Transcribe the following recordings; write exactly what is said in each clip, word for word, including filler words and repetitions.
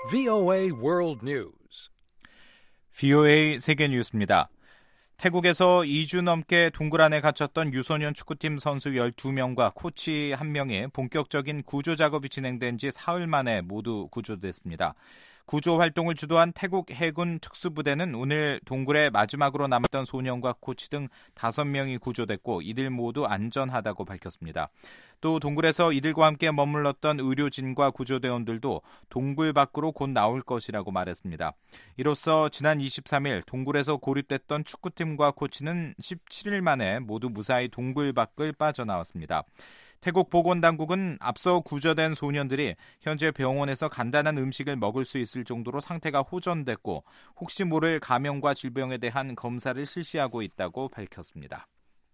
브이오에이 World News. 브이오에이 세계 뉴스입니다. 태국에서 이 주 넘게 동굴 안에 갇혔던 유소년 축구팀 선수 열두 명과 코치 한 명의 본격적인 구조 작업이 진행된 지 사흘 만에 모두 구조됐습니다. 구조 활동을 주도한 태국 해군 특수부대는 오늘 동굴에 마지막으로 남았던 소년과 코치 등 다섯 명이 구조됐고 이들 모두 안전하다고 밝혔습니다. 또 동굴에서 이들과 함께 머물렀던 의료진과 구조대원들도 동굴 밖으로 곧 나올 것이라고 말했습니다. 이로써 지난 이십삼 일 동굴에서 고립됐던 축구팀과 코치는 십칠 일 만에 모두 무사히 동굴 밖을 빠져나왔습니다. 태국 보건당국은 앞서 구조된 소년들이 현재 병원에서 간단한 음식을 먹을 수 있을 정도로 상태가 호전됐고 혹시 모를 감염과 질병에 대한 검사를 실시하고 있다고 밝혔습니다.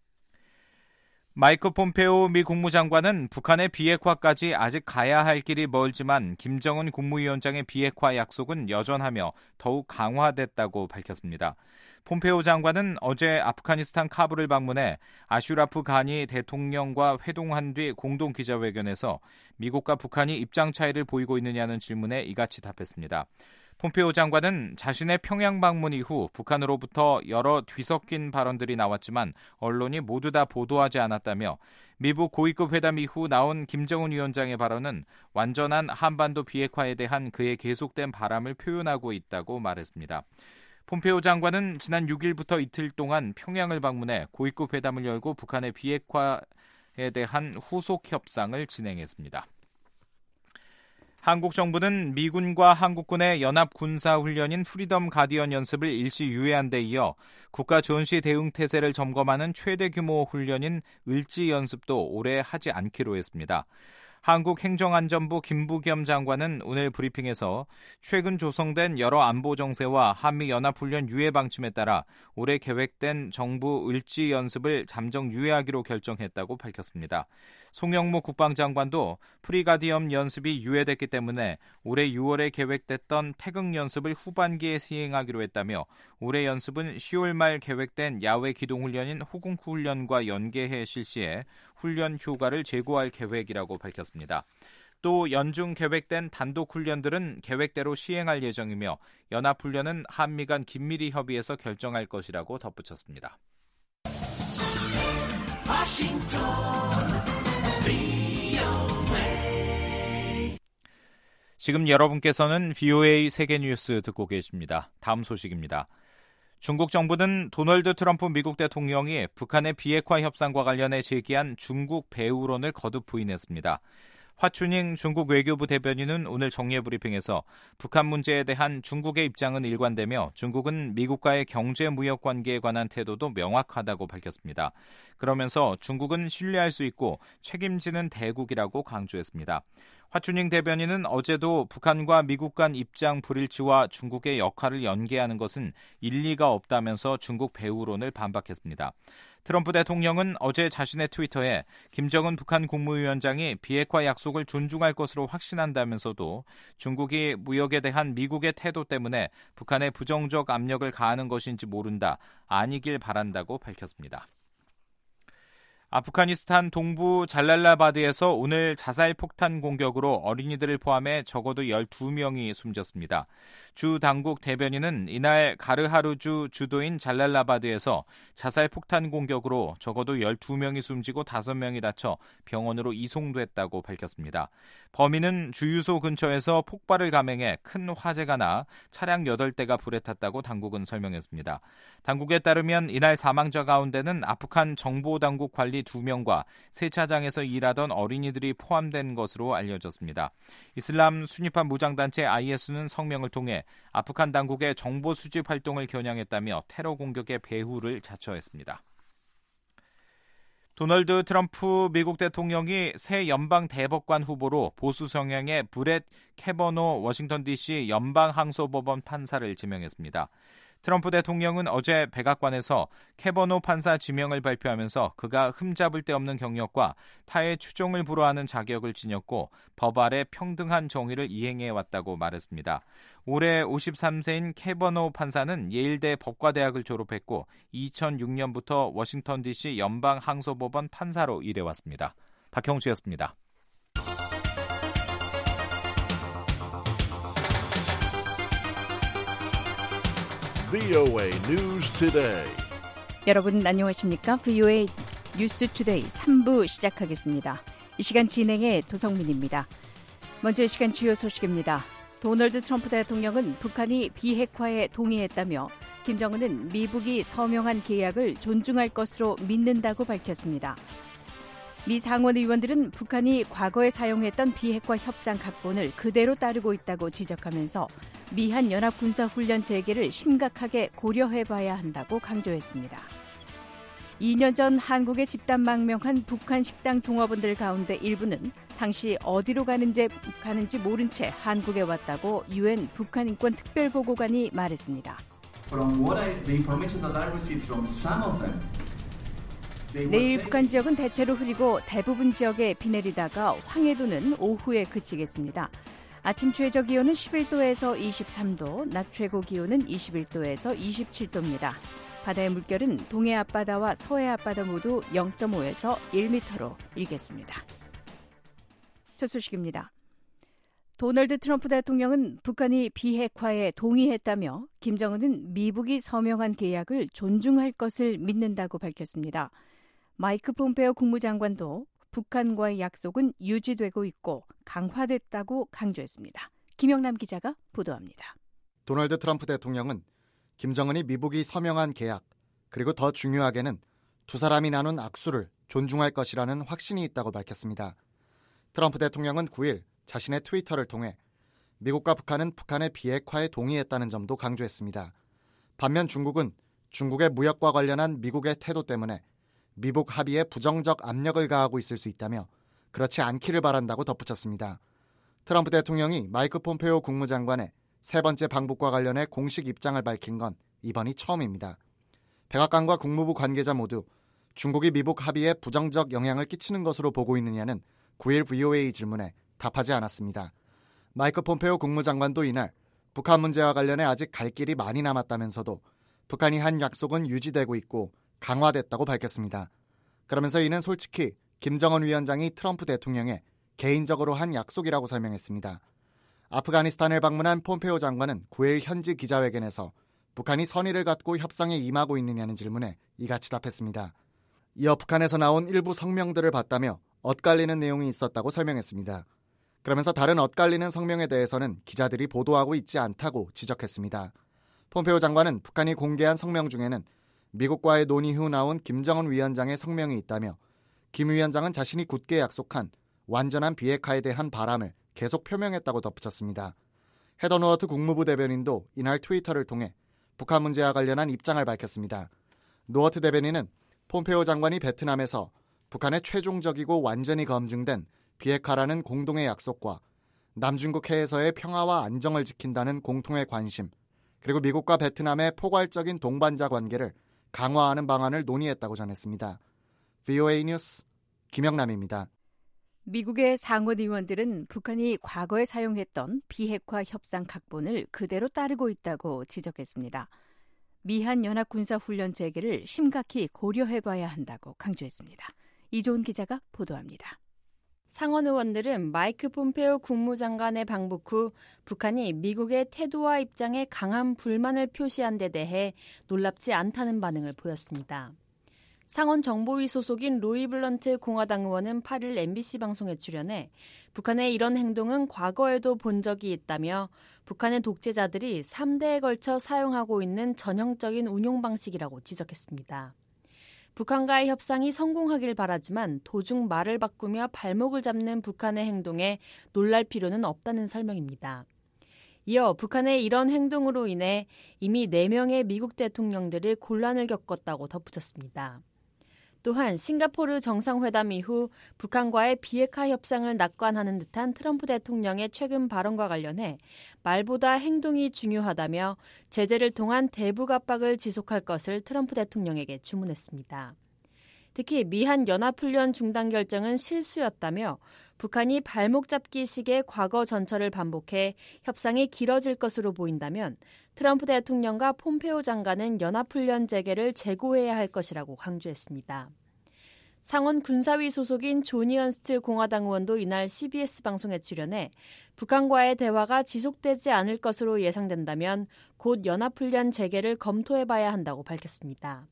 마이크 폼페오 미 국무장관은 북한의 비핵화까지 아직 가야 할 길이 멀지만 김정은 국무위원장의 비핵화 약속은 여전하며 더욱 강화됐다고 밝혔습니다. 폼페오 장관은 어제 아프가니스탄 카불을 방문해 아슈라프 가니 대통령과 회동한 뒤 공동 기자회견에서 미국과 북한이 입장 차이를 보이고 있느냐는 질문에 이같이 답했습니다. 폼페오 장관은 자신의 평양 방문 이후 북한으로부터 여러 뒤섞인 발언들이 나왔지만 언론이 모두 다 보도하지 않았다며 미국 고위급 회담 이후 나온 김정은 위원장의 발언은 완전한 한반도 비핵화에 대한 그의 계속된 바람을 표현하고 있다고 말했습니다. 폼페오 장관은 지난 육 일부터 이틀 동안 평양을 방문해 고위급 회담을 열고 북한의 비핵화에 대한 후속 협상을 진행했습니다. 한국 정부는 미군과 한국군의 연합 군사훈련인 프리덤 가디언 연습을 일시 유예한 데 이어 국가 전시 대응 태세를 점검하는 최대 규모 훈련인 을지 연습도 올해 하지 않기로 했습니다. 한국행정안전부 김부겸 장관은 오늘 브리핑에서 최근 조성된 여러 안보 정세와 한미연합훈련 유예 방침에 따라 올해 계획된 정부 을지 연습을 잠정 유예하기로 결정했다고 밝혔습니다. 송영무 국방장관도 프리가디엄 연습이 유예됐기 때문에 올해 유월에 계획됐던 태극 연습을 후반기에 시행하기로 했다며 올해 연습은 시월 말 계획된 야외 기동훈련인 호궁쿠 훈련과 연계해 실시해 훈련 효과를 제고할 계획이라고 밝혔습니다. 또 연중 계획된 단독 훈련들은 계획대로 시행할 예정이며 연합훈련은 한미 간 긴밀히 협의해서 결정할 것이라고 덧붙였습니다. 워싱턴 브이오에이. 지금 여러분께서는 브이오에이 세계뉴스 듣고 계십니다. 다음 소식입니다. 중국 정부는 도널드 트럼프 미국 대통령이 북한의 비핵화 협상과 관련해 제기한 중국 배후론을 거듭 부인했습니다. 화춘잉 중국 외교부 대변인은 오늘 정례 브리핑에서 북한 문제에 대한 중국의 입장은 일관되며 중국은 미국과의 경제 무역 관계에 관한 태도도 명확하다고 밝혔습니다. 그러면서 중국은 신뢰할 수 있고 책임지는 대국이라고 강조했습니다. 화춘잉 대변인은 어제도 북한과 미국 간 입장 불일치와 중국의 역할을 연계하는 것은 일리가 없다면서 중국 배후론을 반박했습니다. 트럼프 대통령은 어제 자신의 트위터에 김정은 북한 국무위원장이 비핵화 약속을 존중할 것으로 확신한다면서도 중국이 무역에 대한 미국의 태도 때문에 북한에 부정적 압력을 가하는 것인지 모른다, 아니길 바란다고 밝혔습니다. 아프가니스탄 동부 잘랄라바드에서 오늘 자살 폭탄 공격으로 어린이들을 포함해 적어도 열두 명이 숨졌습니다. 주 당국 대변인은 이날 가르하루주 주도인 잘랄라바드에서 자살 폭탄 공격으로 적어도 열두 명이 숨지고 다섯 명이 다쳐 병원으로 이송됐다고 밝혔습니다. 범인은 주유소 근처에서 폭발을 감행해 큰 화재가 나 차량 여덟 대가 불에 탔다고 당국은 설명했습니다. 당국에 따르면 이날 사망자 가운데는 아프간 정보당국 관리 두 명과 세차장에서 일하던 어린이들이 포함된 것으로 알려졌습니다. 이슬람 순위파 무장단체 아이에스는 성명을 통해 아프간 당국의 정보 수집 활동을 겨냥했다며 테러 공격의 배후를 자처했습니다. 도널드 트럼프 미국 대통령이 새 연방 대법관 후보로 보수 성향의 브렛 캐버노 워싱턴 디씨 연방항소법원 판사를 지명했습니다. 트럼프 대통령은 어제 백악관에서 캐버노 판사 지명을 발표하면서 그가 흠잡을 데 없는 경력과 타의 추종을 불허하는 자격을 지녔고 법 아래 평등한 정의를 이행해왔다고 말했습니다. 올해 오십삼 세인 캐버노 판사는 예일대 법과대학을 졸업했고 이천육 년부터 워싱턴 디씨 연방항소법원 판사로 일해왔습니다. 박형주였습니다. 브이오에이 News Today. 여러분 안녕하십니까? 브이오에이 뉴스 투데이 삼 부 시작하겠습니다. 이 시간 진행의 도성민입니다. 먼저 이 시간 주요 소식입니다. 도널드 트럼프 대통령은 북한이 비핵화에 동의했다며 김정은은 미국이 서명한 계약을 존중할 것으로 믿는다고 밝혔습니다. 미 상원 의원들은 북한이 과거에 사용했던 비핵화 협상 각본을 그대로 따르고 있다고 지적하면서 미한 연합군사훈련 재개를 심각하게 고려해봐야 한다고 강조했습니다. 이 년 전 한국에 집단 망명한 북한 식당 종업원들 가운데 일부는 당시 어디로 가는지, 가는지 모른 채 한국에 왔다고 유엔 북한인권특별보고관이 말했습니다. From what I, the information that I received from some of them, 내일 북한 지역은 대체로 흐리고 대부분 지역에 비 내리다가 황해도는 오후에 그치겠습니다. 아침 최저 기온은 십일 도에서 이십삼 도, 낮 최고 기온은 이십일 도에서 이십칠 도입니다. 바다의 물결은 동해 앞바다와 서해 앞바다 모두 영 점 오에서 일 미터로 일겠습니다. 첫 소식입니다. 도널드 트럼프 대통령은 북한이 비핵화에 동의했다며 김정은은 미국이 서명한 계약을 존중할 것을 믿는다고 밝혔습니다. 마이크 폼페오 국무장관도 북한과의 약속은 유지되고 있고 강화됐다고 강조했습니다. 김영남 기자가 보도합니다. 도널드 트럼프 대통령은 김정은이 미국이 서명한 계약, 그리고 더 중요하게는 두 사람이 나눈 악수를 존중할 것이라는 확신이 있다고 밝혔습니다. 트럼프 대통령은 구 일 자신의 트위터를 통해 미국과 북한은 북한의 비핵화에 동의했다는 점도 강조했습니다. 반면 중국은 중국의 무역과 관련한 미국의 태도 때문에 미북 합의에 부정적 압력을 가하고 있을 수 있다며 그렇지 않기를 바란다고 덧붙였습니다. 트럼프 대통령이 마이크 폼페오 국무장관의 세 번째 방북과 관련해 공식 입장을 밝힌 건 이번이 처음입니다. 백악관과 국무부 관계자 모두 중국이 미북 합의에 부정적 영향을 끼치는 것으로 보고 있느냐는 구 일 브이오에이 질문에 답하지 않았습니다. 마이크 폼페오 국무장관도 이날 북한 문제와 관련해 아직 갈 길이 많이 남았다면서도 북한이 한 약속은 유지되고 있고 강화됐다고 밝혔습니다. 그러면서 이는 솔직히 김정은 위원장이 트럼프 대통령에 개인적으로 한 약속이라고 설명했습니다. 아프가니스탄을 방문한 폼페오 장관은 구 일 현지 기자회견에서 북한이 선의를 갖고 협상에 임하고 있느냐는 질문에 이같이 답했습니다. 이어 북한에서 나온 일부 성명들을 봤다며 엇갈리는 내용이 있었다고 설명했습니다. 그러면서 다른 엇갈리는 성명에 대해서는 기자들이 보도하고 있지 않다고 지적했습니다. 폼페오 장관은 북한이 공개한 성명 중에는 미국과의 논의 후 나온 김정은 위원장의 성명이 있다며 김 위원장은 자신이 굳게 약속한 완전한 비핵화에 대한 바람을 계속 표명했다고 덧붙였습니다. 헤더 누어트 국무부 대변인도 이날 트위터를 통해 북한 문제와 관련한 입장을 밝혔습니다. 누어트 대변인은 폼페오 장관이 베트남에서 북한의 최종적이고 완전히 검증된 비핵화라는 공동의 약속과 남중국 해에서의 평화와 안정을 지킨다는 공통의 관심, 그리고 미국과 베트남의 포괄적인 동반자 관계를 강화하는 방안을 논의했다고 전했습니다. 브이오에이 뉴스 김영남입니다. 미국의 상원 의원들은 북한이 과거에 사용했던 비핵화 협상 각본을 그대로 따르고 있다고 지적했습니다. 미한 연합군사훈련 재개를 심각히 고려해봐야 한다고 강조했습니다. 이조은 기자가 보도합니다. 상원 의원들은 마이크 폼페오 국무장관의 방북 후 북한이 미국의 태도와 입장에 강한 불만을 표시한 데 대해 놀랍지 않다는 반응을 보였습니다. 상원 정보위 소속인 로이 블런트 공화당 의원은 팔 일 엠비씨 방송에 출연해 북한의 이런 행동은 과거에도 본 적이 있다며 북한의 독재자들이 삼 대에 걸쳐 사용하고 있는 전형적인 운용 방식이라고 지적했습니다. 북한과의 협상이 성공하길 바라지만 도중 말을 바꾸며 발목을 잡는 북한의 행동에 놀랄 필요는 없다는 설명입니다. 이어 북한의 이런 행동으로 인해 이미 네 명의 미국 대통령들이 곤란을 겪었다고 덧붙였습니다. 또한 싱가포르 정상회담 이후 북한과의 비핵화 협상을 낙관하는 듯한 트럼프 대통령의 최근 발언과 관련해 말보다 행동이 중요하다며 제재를 통한 대북 압박을 지속할 것을 트럼프 대통령에게 주문했습니다. 특히 미한 연합훈련 중단 결정은 실수였다며 북한이 발목 잡기식의 과거 전철을 반복해 협상이 길어질 것으로 보인다면 트럼프 대통령과 폼페오 장관은 연합훈련 재개를 재고해야 할 것이라고 강조했습니다. 상원 군사위 소속인 조니 언스트 공화당 의원도 이날 씨비에스 방송에 출연해 북한과의 대화가 지속되지 않을 것으로 예상된다면 곧 연합훈련 재개를 검토해봐야 한다고 밝혔습니다.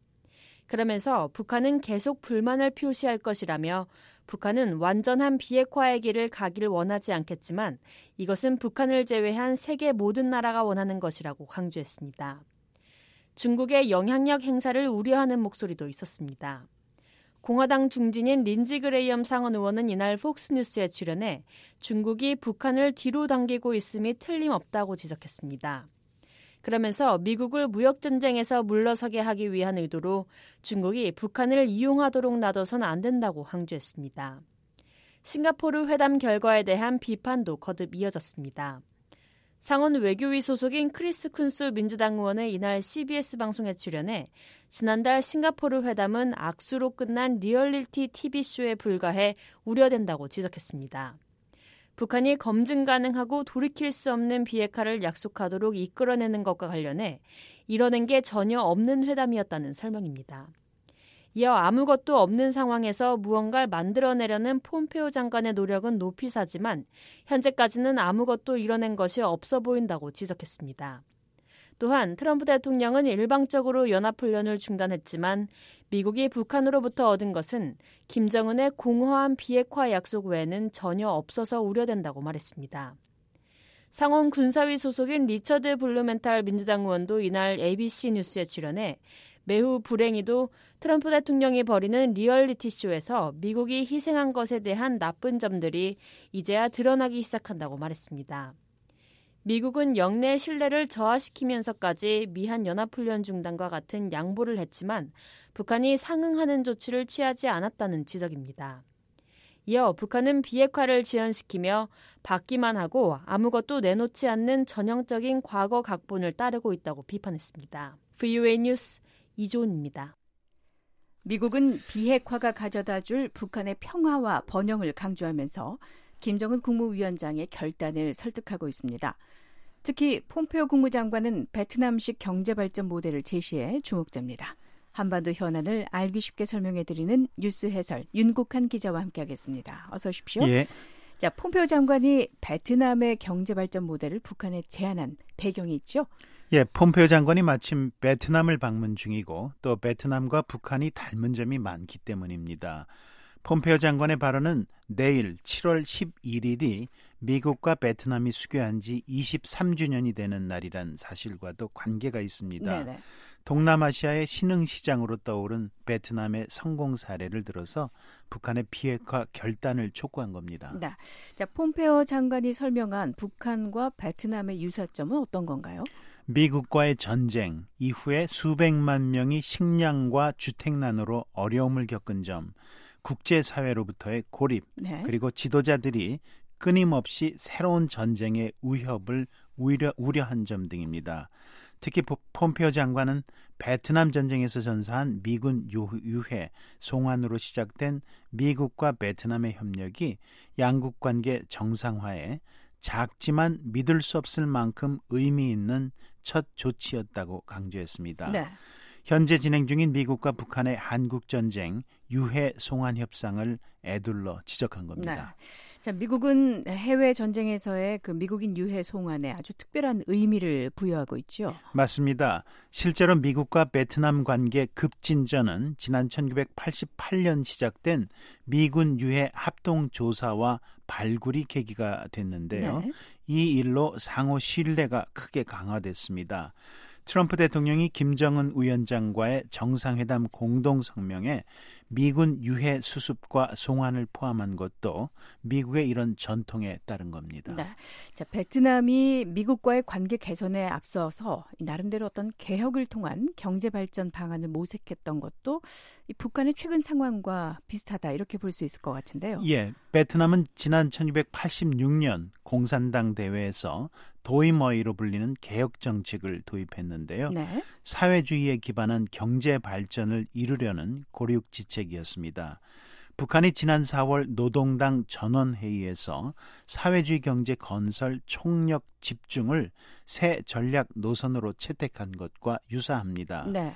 그러면서 북한은 계속 불만을 표시할 것이라며 북한은 완전한 비핵화의 길을 가길 원하지 않겠지만 이것은 북한을 제외한 세계 모든 나라가 원하는 것이라고 강조했습니다. 중국의 영향력 행사를 우려하는 목소리도 있었습니다. 공화당 중진인 린지 그레이엄 상원 의원은 이날 폭스뉴스에 출연해 중국이 북한을 뒤로 당기고 있음이 틀림없다고 지적했습니다. 그러면서 미국을 무역전쟁에서 물러서게 하기 위한 의도로 중국이 북한을 이용하도록 놔둬선 안 된다고 강조했습니다. 싱가포르 회담 결과에 대한 비판도 거듭 이어졌습니다. 상원 외교위 소속인 크리스 쿤스 민주당 의원은 이날 씨비에스 방송에 출연해 지난달 싱가포르 회담은 악수로 끝난 리얼리티 티비쇼에 불과해 우려된다고 지적했습니다. 북한이 검증 가능하고 돌이킬 수 없는 비핵화를 약속하도록 이끌어내는 것과 관련해 이뤄낸 게 전혀 없는 회담이었다는 설명입니다. 이어 아무것도 없는 상황에서 무언가를 만들어내려는 폼페오 장관의 노력은 높이 사지만 현재까지는 아무것도 이뤄낸 것이 없어 보인다고 지적했습니다. 또한 트럼프 대통령은 일방적으로 연합훈련을 중단했지만 미국이 북한으로부터 얻은 것은 김정은의 공허한 비핵화 약속 외에는 전혀 없어서 우려된다고 말했습니다. 상원 군사위 소속인 리처드 블루멘탈 민주당 의원도 이날 에이비씨 뉴스에 출연해 매우 불행히도 트럼프 대통령이 벌이는 리얼리티 쇼에서 미국이 희생한 것에 대한 나쁜 점들이 이제야 드러나기 시작한다고 말했습니다. 미국은 영내 신뢰를 저하시키면서까지 미한 연합훈련 중단과 같은 양보를 했지만 북한이 상응하는 조치를 취하지 않았다는 지적입니다. 이어 북한은 비핵화를 지연시키며 받기만 하고 아무것도 내놓지 않는 전형적인 과거 각본을 따르고 있다고 비판했습니다. 브이오에이 뉴스 이조은입니다. 미국은 비핵화가 가져다줄 북한의 평화와 번영을 강조하면서 김정은 국무위원장의 결단을 설득하고 있습니다. 특히 폼페오 국무장관은 베트남식 경제발전 모델을 제시해 주목됩니다. 한반도 현안을 알기 쉽게 설명해드리는 뉴스 해설 윤국한 기자와 함께하겠습니다. 어서 오십시오. 예. 자, 폼페오 장관이 베트남의 경제발전 모델을 북한에 제안한 배경이 있죠? 예, 폼페오 장관이 마침 베트남을 방문 중이고 또 베트남과 북한이 닮은 점이 많기 때문입니다. 폼페오 장관의 발언은 내일 칠월 십일일이 미국과 베트남이 수교한 지 이십삼 주년이 되는 날이란 사실과도 관계가 있습니다. 네네. 동남아시아의 신흥시장으로 떠오른 베트남의 성공 사례를 들어서 북한의 비핵화 결단을 촉구한 겁니다. 네. 자, 폼페오 장관이 설명한 북한과 베트남의 유사점은 어떤 건가요? 미국과의 전쟁 이후에 수백만 명이 식량과 주택난으로 어려움을 겪은 점, 국제사회로부터의 고립, 네. 그리고 지도자들이 끊임없이 새로운 전쟁의 위협을 우려, 우려한 점 등입니다. 특히 폼페오 장관은 베트남 전쟁에서 전사한 미군 유해 송환으로 시작된 미국과 베트남의 협력이 양국 관계 정상화에 작지만 믿을 수 없을 만큼 의미 있는 첫 조치였다고 강조했습니다. 네. 현재 진행 중인 미국과 북한의 한국전쟁 유해 송환 협상을 애둘러 지적한 겁니다. 네. 자, 미국은 해외 전쟁에서의 그 미국인 유해 송환에 아주 특별한 의미를 부여하고 있죠. 맞습니다. 실제로 미국과 베트남 관계 급진전은 지난 천구백팔십팔 년 시작된 미군 유해 합동 조사와 발굴이 계기가 됐는데요. 네. 이 일로 상호 신뢰가 크게 강화됐습니다. 트럼프 대통령이 김정은 위원장과의 정상회담 공동성명에 미군 유해 수습과 송환을 포함한 것도 미국의 이런 전통에 따른 겁니다. 네. 자, 베트남이 미국과의 관계 개선에 앞서서 나름대로 어떤 개혁을 통한 경제 발전 방안을 모색했던 것도 이 북한의 최근 상황과 비슷하다 이렇게 볼 수 있을 것 같은데요. 예, 베트남은 지난 천구백팔십육 년 공산당 대회에서 도이머이로 불리는 개혁 정책을 도입했는데요. 네. 사회주의에 기반한 경제 발전을 이루려는 고륙지책이었습니다. 북한이 지난 사월 노동당 전원회의에서 사회주의 경제 건설 총력 집중을 새 전략 노선으로 채택한 것과 유사합니다. 네.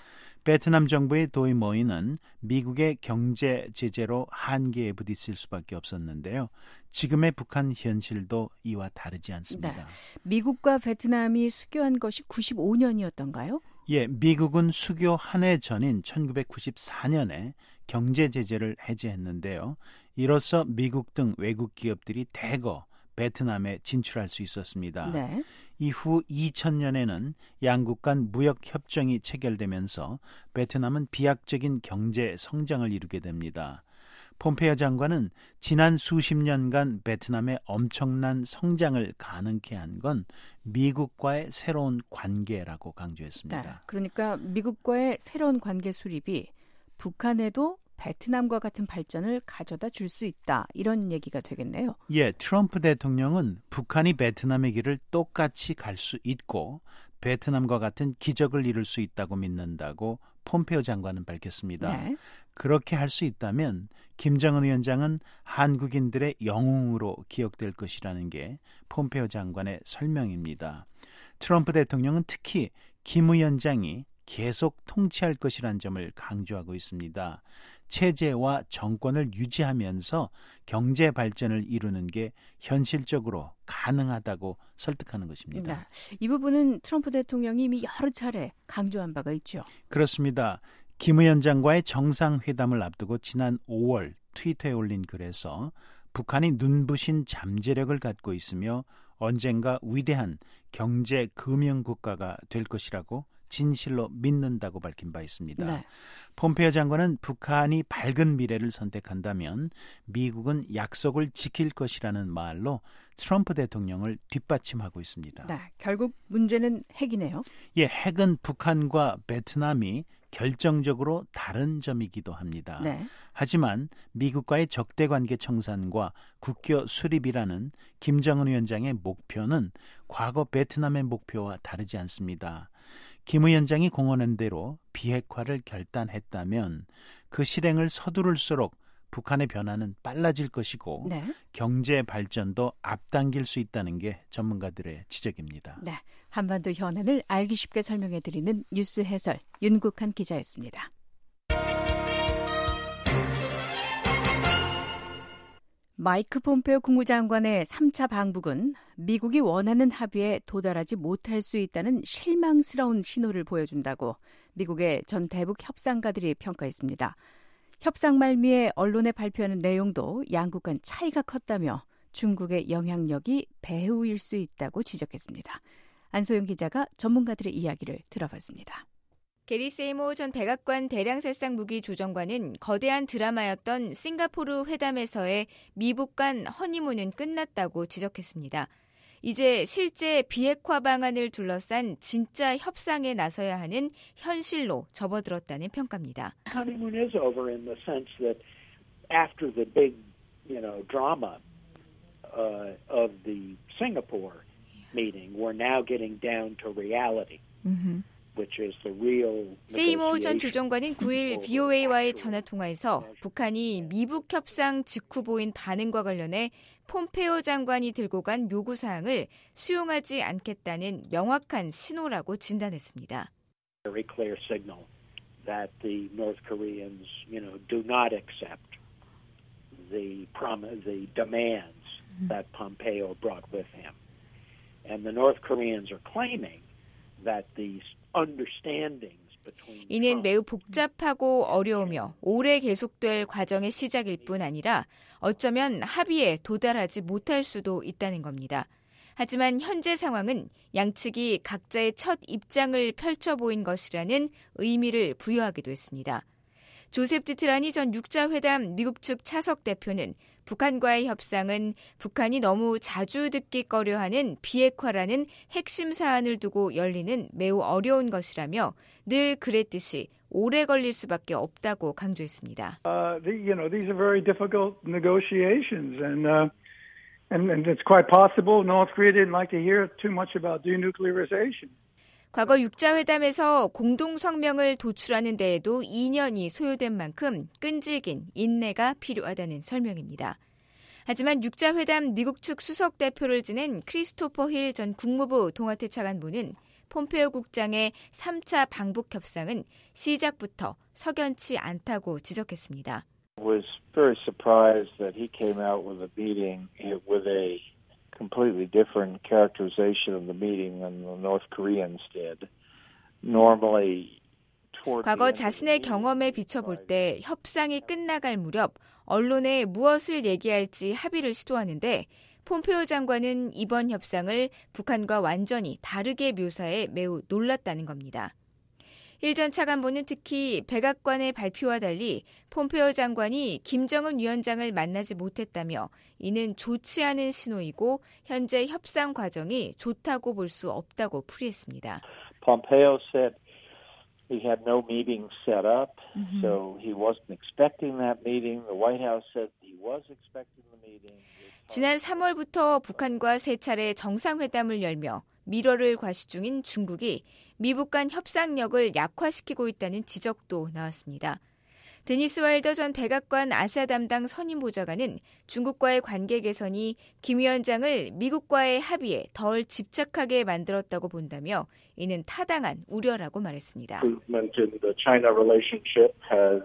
베트남 정부의 도이모이는 미국의 경제 제재로 한계에 부딪힐 수밖에 없었는데요. 지금의 북한 현실도 이와 다르지 않습니다. 네. 미국과 베트남이 수교한 것이 구십오 년이었던가요? 예, 미국은 수교 한 해 전인 천구백구십사 년에 경제 제재를 해제했는데요. 이로써 미국 등 외국 기업들이 대거 베트남에 진출할 수 있었습니다. 네. 이후 이천 년에는 양국 간 무역 협정이 체결되면서 베트남은 비약적인 경제 성장을 이루게 됩니다. 폼페이오 장관은 지난 수십 년간 베트남의 엄청난 성장을 가능케 한 건 미국과의 새로운 관계라고 강조했습니다. 네. 그러니까 미국과의 새로운 관계 수립이 북한에도 베트남과 같은 발전을 가져다 줄 수 있다. 이런 얘기가 되겠네요. 예, 트럼프 대통령은 북한이 베트남의 길을 똑같이 갈 수 있고 베트남과 같은 기적을 이룰 수 있다고 믿는다고 폼페이오 장관은 밝혔습니다. 네. 그렇게 할 수 있다면 김정은 위원장은 한국인들의 영웅으로 기억될 것이라는 게 폼페이오 장관의 설명입니다. 트럼프 대통령은 특히 김 위원장이 계속 통치할 것이라는 점을 강조하고 있습니다. 체제와 정권을 유지하면서 경제 발전을 이루는 게 현실적으로 가능하다고 설득하는 것입니다. 네. 이 부분은 트럼프 대통령이 이미 여러 차례 강조한 바가 있죠. 그렇습니다. 김 위원장과의 정상회담을 앞두고 지난 오월 트위터에 올린 글에서 북한이 눈부신 잠재력을 갖고 있으며 언젠가 위대한 경제 금융 국가가 될 것이라고 진실로 믿는다고 밝힌 바 있습니다. 네. 폼페이오 장관은 북한이 밝은 미래를 선택한다면 미국은 약속을 지킬 것이라는 말로 트럼프 대통령을 뒷받침하고 있습니다. 네, 결국 문제는 핵이네요. 예, 핵은 북한과 베트남이 결정적으로 다른 점이기도 합니다. 네. 하지만 미국과의 적대관계 청산과 국교 수립이라는 김정은 위원장의 목표는 과거 베트남의 목표와 다르지 않습니다. 김 위원장이 공언한 대로 비핵화를 결단했다면 그 실행을 서두를수록 북한의 변화는 빨라질 것이고 네. 경제 발전도 앞당길 수 있다는 게 전문가들의 지적입니다. 네, 한반도 현안을 알기 쉽게 설명해드리는 뉴스 해설 윤국한 기자였습니다. 마이크 폼페이오 국무장관의 삼 차 방북은 미국이 원하는 합의에 도달하지 못할 수 있다는 실망스러운 신호를 보여준다고 미국의 전 대북 협상가들이 평가했습니다. 협상 말미에 언론에 발표하는 내용도 양국 간 차이가 컸다며 중국의 영향력이 배후일 수 있다고 지적했습니다. 안소영 기자가 전문가들의 이야기를 들어봤습니다. 게리 세이모 전 백악관 대량살상 무기 조정관은 거대한 드라마였던 싱가포르 회담에서의 미북 간 허니문은 끝났다고 지적했습니다. 이제 실제 비핵화 방안을 둘러싼 진짜 협상에 나서야 하는 현실로 접어들었다는 평가입니다. Honeymoon is over in the sense that after the big, you know, drama uh, of the Singapore meeting, we're now getting down to reality. Mm-hmm. 세이모 전 조정관은 구 일 브이오에이와의 전화통화에서 북한이 미북 협상 직후 보인 반응과 관련해 폼페이오 장관이 들고 간 요구사항을 수용하지 않겠다는 명확한 신호라고 진단했습니다. Very clear signal that the North Koreans, you know, do not accept the promise, the demands that Pompeo brought with him. And the North Koreans are claiming that these 이는 매우 복잡하고 어려우며 오래 계속될 과정의 시작일 뿐 아니라 어쩌면 합의에 도달하지 못할 수도 있다는 겁니다. 하지만 현재 상황은 양측이 각자의 첫 입장을 펼쳐 보인 것이라는 의미를 부여하기도 했습니다. 조셉 디트라니 전 육 자 회담 미국 측 차석 대표는 북한과의 협상은 북한이 너무 자주 듣기 꺼려하는 비핵화라는 핵심 사안을 두고 열리는 매우 어려운 것이라며 늘 그랬듯이 오래 걸릴 수밖에 없다고 강조했습니다. Uh, the, you know, these are very difficult negotiations, and uh, and and it's quite possible North Korea didn't like to hear too much about denuclearization. 과거 육 자 회담에서 공동성명을 도출하는 데에도 이 년이 소요된 만큼 끈질긴 인내가 필요하다는 설명입니다. 하지만 육자회담 미국 측 수석 대표를 지낸 크리스토퍼 힐 전 국무부 동아태 차관보는 폼페오 국장의 삼 차 방북 협상은 시작부터 석연치 않다고 지적했습니다. I was very surprised that he came out with a meeting with a completely different characterization of the meeting than the North Koreans did. Normally 과거 자신의 경험에 비춰볼 때 협상이 끝나갈 무렵 언론에 무엇을 얘기할지 합의를 시도하는데 폼페오 장관은 이번 협상을 북한과 완전히 다르게 묘사해 매우 놀랐다는 겁니다. 힐 전 차관보는 특히 백악관의 발표와 달리 폼페오 장관이 김정은 위원장을 만나지 못했다며 이는 좋지 않은 신호이고 현재 협상 과정이 좋다고 볼 수 없다고 풀이했습니다. Pompeo said he had no meeting set up, mm-hmm. so he wasn't expecting that meeting. The White House said he was expecting the meeting. 지난 삼월부터 북한과 세 차례 정상회담을 열며 밀어를 과시 중인 중국이 미북 간 협상력을 약화시키고 있다는 지적도 나왔습니다. 데니스 와일더 전 백악관 아시아 담당 선임보좌관은 중국과의 관계 개선이 김 위원장을 미국과의 합의에 덜 집착하게 만들었다고 본다며 이는 타당한 우려라고 말했습니다. Improvement in the China relationship has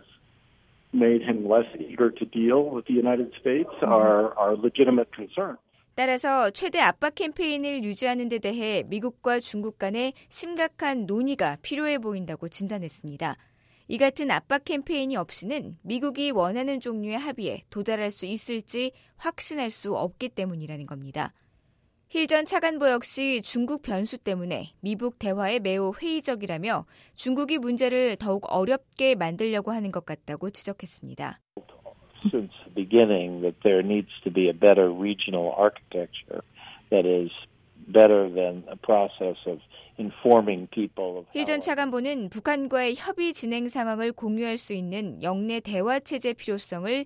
made him less eager to deal with the United States are are legitimate concerns. 따라서 최대 압박 캠페인을 유지하는 데 대해 미국과 중국 간의 심각한 논의가 필요해 보인다고 진단했습니다. 이 같은 압박 캠페인이 없이는 미국이 원하는 종류의 합의에 도달할 수 있을지 확신할 수 없기 때문이라는 겁니다. 힐 전 차관보 역시 중국 변수 때문에 미북 대화에 매우 회의적이라며 중국이 문제를 더욱 어렵게 만들려고 하는 것 같다고 지적했습니다. Since the beginning that there needs to be a better regional architecture that is better than a process of informing people of 힐 전 차관보는 북한과의 협의 진행 상황을 공유할 수 있는 영내 대화 체제 필요성을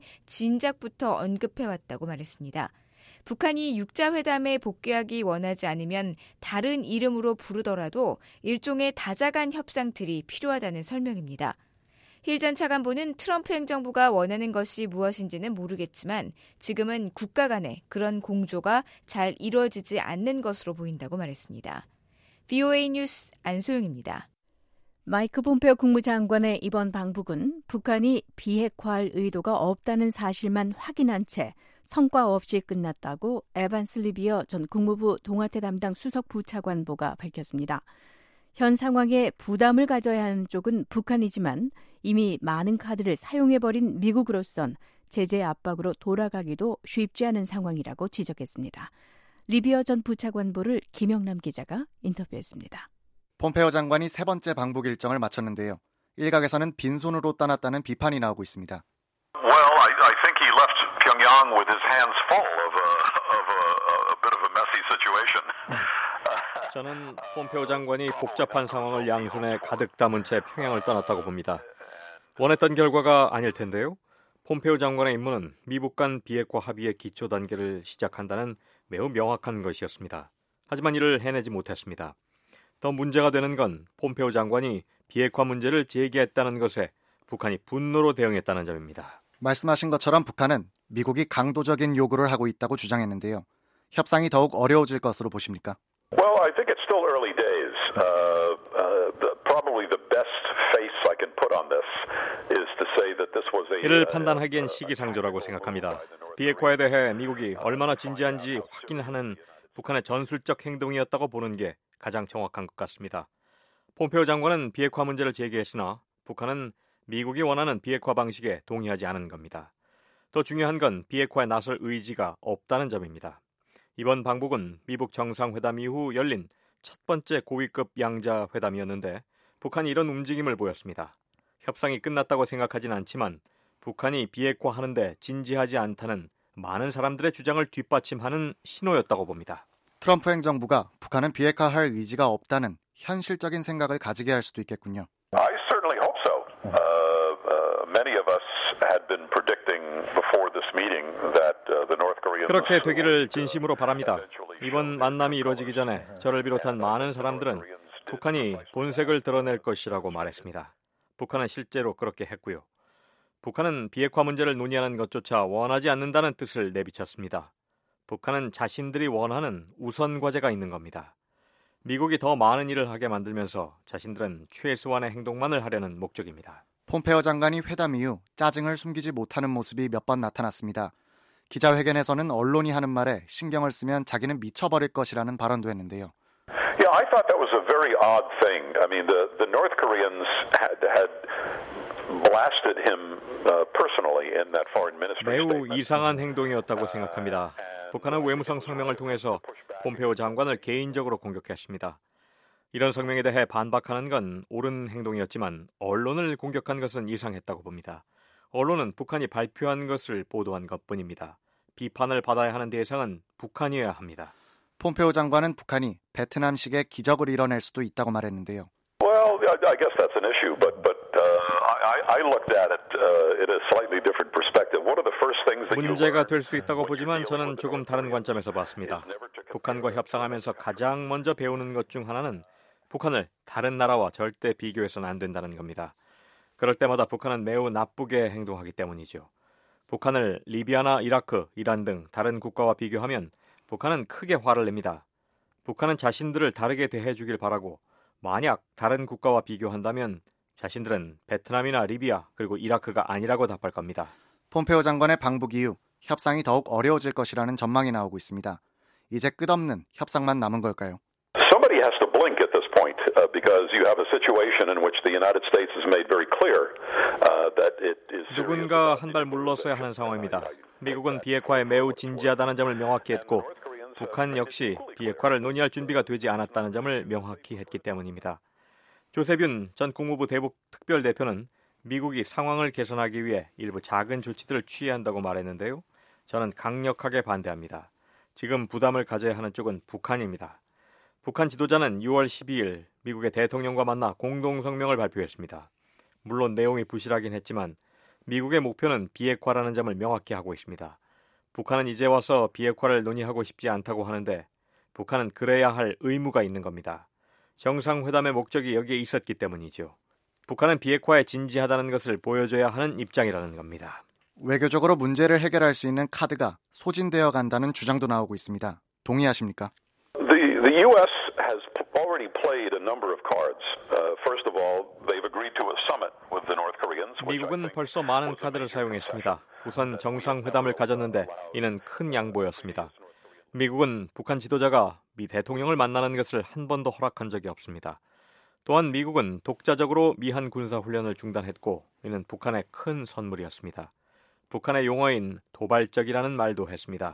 진작부터 언급해왔다고 말했습니다. 북한이 육자회담에 복귀하기 원하지 않으면 다른 이름으로 부르더라도 일종의 다자간 협상틀이 필요하다는 설명입니다. 힐 전 차관보는 트럼프 행정부가 원하는 것이 무엇인지는 모르겠지만 지금은 국가 간에 그런 공조가 잘 이루어지지 않는 것으로 보인다고 말했습니다. 브이오에이 뉴스 안소영입니다. 마이크 폼페오 국무장관의 이번 방북은 북한이 비핵화할 의도가 없다는 사실만 확인한 채 성과 없이 끝났다고 에반스 리비어 전 국무부 동아태 담당 수석 부차관보가 밝혔습니다. 현 상황에 부담을 가져야 하는 쪽은 북한이지만 이미 많은 카드를 사용해버린 미국으로선 제재 압박으로 돌아가기도 쉽지 않은 상황이라고 지적했습니다. 리비어 전 부차관보를 김영남 기자가 인터뷰했습니다. 폼페오 장관이 세 번째 방북 일정을 마쳤는데요. 일각에서는 빈손으로 떠났다는 비판이 나오고 있습니다. Well, I, I think he left Pyongyang with his hands full of a, of a, a bit of a messy situation. 저는 폼페오 장관이 복잡한 상황을 양손에 가득 담은 채 평양을 떠났다고 봅니다. 원했던 결과가 아닐 텐데요. 폼페오 장관의 임무는 미북 간 비핵화 합의의 기초 단계를 시작한다는 매우 명확한 것이었습니다. 하지만 이를 해내지 못했습니다. 더 문제가 되는 건 폼페오 장관이 비핵화 문제를 제기했다는 것에 북한이 분노로 대응했다는 점입니다. 말씀하신 것처럼 북한은 미국이 강도적인 요구를 하고 있다고 주장했는데요. 협상이 더욱 어려워질 것으로 보십니까? Well, I think it's still early days. Uh, uh, the, probably the best face I can put on this is to say that this was a. 이를 판단하기엔 시기상조라고 생각합니다. 비핵화에 대해 미국이 얼마나 진지한지 확인하는 북한의 전술적 행동이었다고 보는 게 가장 정확한 것 같습니다. 폼페오 장관은 비핵화 문제를 제기했으나 북한은 미국이 원하는 비핵화 방식에 동의하지 않은 겁니다. 더 중요한 건 비핵화에 나설 의지가 없다는 점입니다. 이번 방북은 미북 정상회담 이후 열린 첫 번째 고위급 양자 회담이었는데 북한이 이런 움직임을 보였습니다. 협상이 끝났다고 생각하진 않지만 북한이 비핵화하는데 진지하지 않다는 많은 사람들의 주장을 뒷받침하는 신호였다고 봅니다. 트럼프 행정부가 북한은 비핵화할 의지가 없다는 현실적인 생각을 가지게 할 수도 있겠군요. I certainly hope so. Uh, uh, many of us had been predicting before this meeting that uh, the North Koreans. 그렇게 되기를 진심으로 바랍니다. 이번 만남이 이루어지기 전에 저를 비롯한 많은 사람들은 북한이 본색을 드러낼 것이라고 말했습니다. 북한은 실제로 그렇게 했고요. 북한은 비핵화 문제를 논의하는 것조차 원하지 않는다는 뜻을 내비쳤습니다. 북한은 자신들이 원하는 우선 과제가 있는 겁니다. 미국이 더 많은 일을 하게 만들면서 자신들은 최소한의 행동만을 하려는 목적입니다. 폼페오 장관이 회담 이후 짜증을 숨기지 못하는 모습이 몇 번 나타났습니다. 기자회견에서는 언론이 하는 말에 신경을 쓰면 자기는 미쳐버릴 것이라는 발언도 했는데요. Yeah, I thought that was a very odd thing. I mean, the, the North Koreans had, had blasted him uh, personally in that foreign ministry 매우 statement. 이상한 행동이었다고 생각합니다. 북한은 외무성 성명을 통해서 폼페오 장관을 개인적으로 공격했습니다. 이런 성명에 대해 반박하는 건 옳은 행동이었지만 언론을 공격한 것은 이상했다고 봅니다. 언론은 북한이 발표한 것을 보도한 것뿐입니다. 비판을 받아야 하는 대상은 북한이어야 합니다. 폼페오 장관은 북한이 베트남식의 기적을 이뤄낼 수도 있다고 말했는데요. Well, I guess that's an issue, but but uh, I, I looked at it uh, in a slightly different perspective. What are the first things that you 문제가 될 수 있다고 보지만 저는 조금 다른 관점에서 봤습니다. 북한과 협상하면서 가장 먼저 배우는 것 중 하나는 북한을 다른 나라와 절대 비교해서는 안 된다는 겁니다. 그럴 때마다 북한은 매우 나쁘게 행동하기 때문이죠. 북한을 리비아나 이라크, 이란 등 다른 국가와 비교하면 북한은 크게 화를 냅니다. 북한은 자신들을 다르게 대해주길 바라고 만약 다른 국가와 비교한다면 자신들은 베트남이나 리비아 그리고 이라크가 아니라고 답할 겁니다. 폼페오 장관의 방북 이후 협상이 더욱 어려워질 것이라는 전망이 나오고 있습니다. 이제 끝없는 협상만 남은 걸까요? Somebody has to blink at this point uh, because you have a situation in which the United States has made very clear uh, that it is 누군가 한 발 물러서야 하는 상황입니다. 미국은 비핵화에 매우 진지하다는 점을 명확히 했고 북한 역시 비핵화를 논의할 준비가 되지 않았다는 점을 명확히 했기 때문입니다. 조세균 전 국무부 대북 특별대표는 미국이 상황을 개선하기 위해 일부 작은 조치들을 취해야 한다고 말했는데요. 저는 강력하게 반대합니다. 지금 부담을 가져야 하는 쪽은 북한입니다. 북한 지도자는 유월 십이일 미국의 대통령과 만나 공동성명을 발표했습니다. 물론 내용이 부실하긴 했지만 미국의 목표는 비핵화라는 점을 명확히 하고 있습니다. 북한은 이제 와서 비핵화를 논의하고 싶지 않다고 하는데 북한은 그래야 할 의무가 있는 겁니다. 정상회담의 목적이 여기에 있었기 때문이죠. 북한은 비핵화에 진지하다는 것을 보여줘야 하는 입장이라는 겁니다. 외교적으로 문제를 해결할 수 있는 카드가 소진되어 간다는 주장도 나오고 있습니다. 동의하십니까? The the U S has already played a number of cards. Uh, first of all, they've agreed to a summit with the North Koreans. 미국은 벌써 많은 카드를 사용했습니다. 우선 정상회담을 가졌는데 이는 큰 양보였습니다. 미국은 북한 지도자가 미 대통령을 만나는 것을 한 번도 허락한 적이 없습니다. 또한 미국은 독자적으로 미한 군사훈련을 중단했고 이는 북한의 큰 선물이었습니다. 북한의 용어인 도발적이라는 말도 했습니다.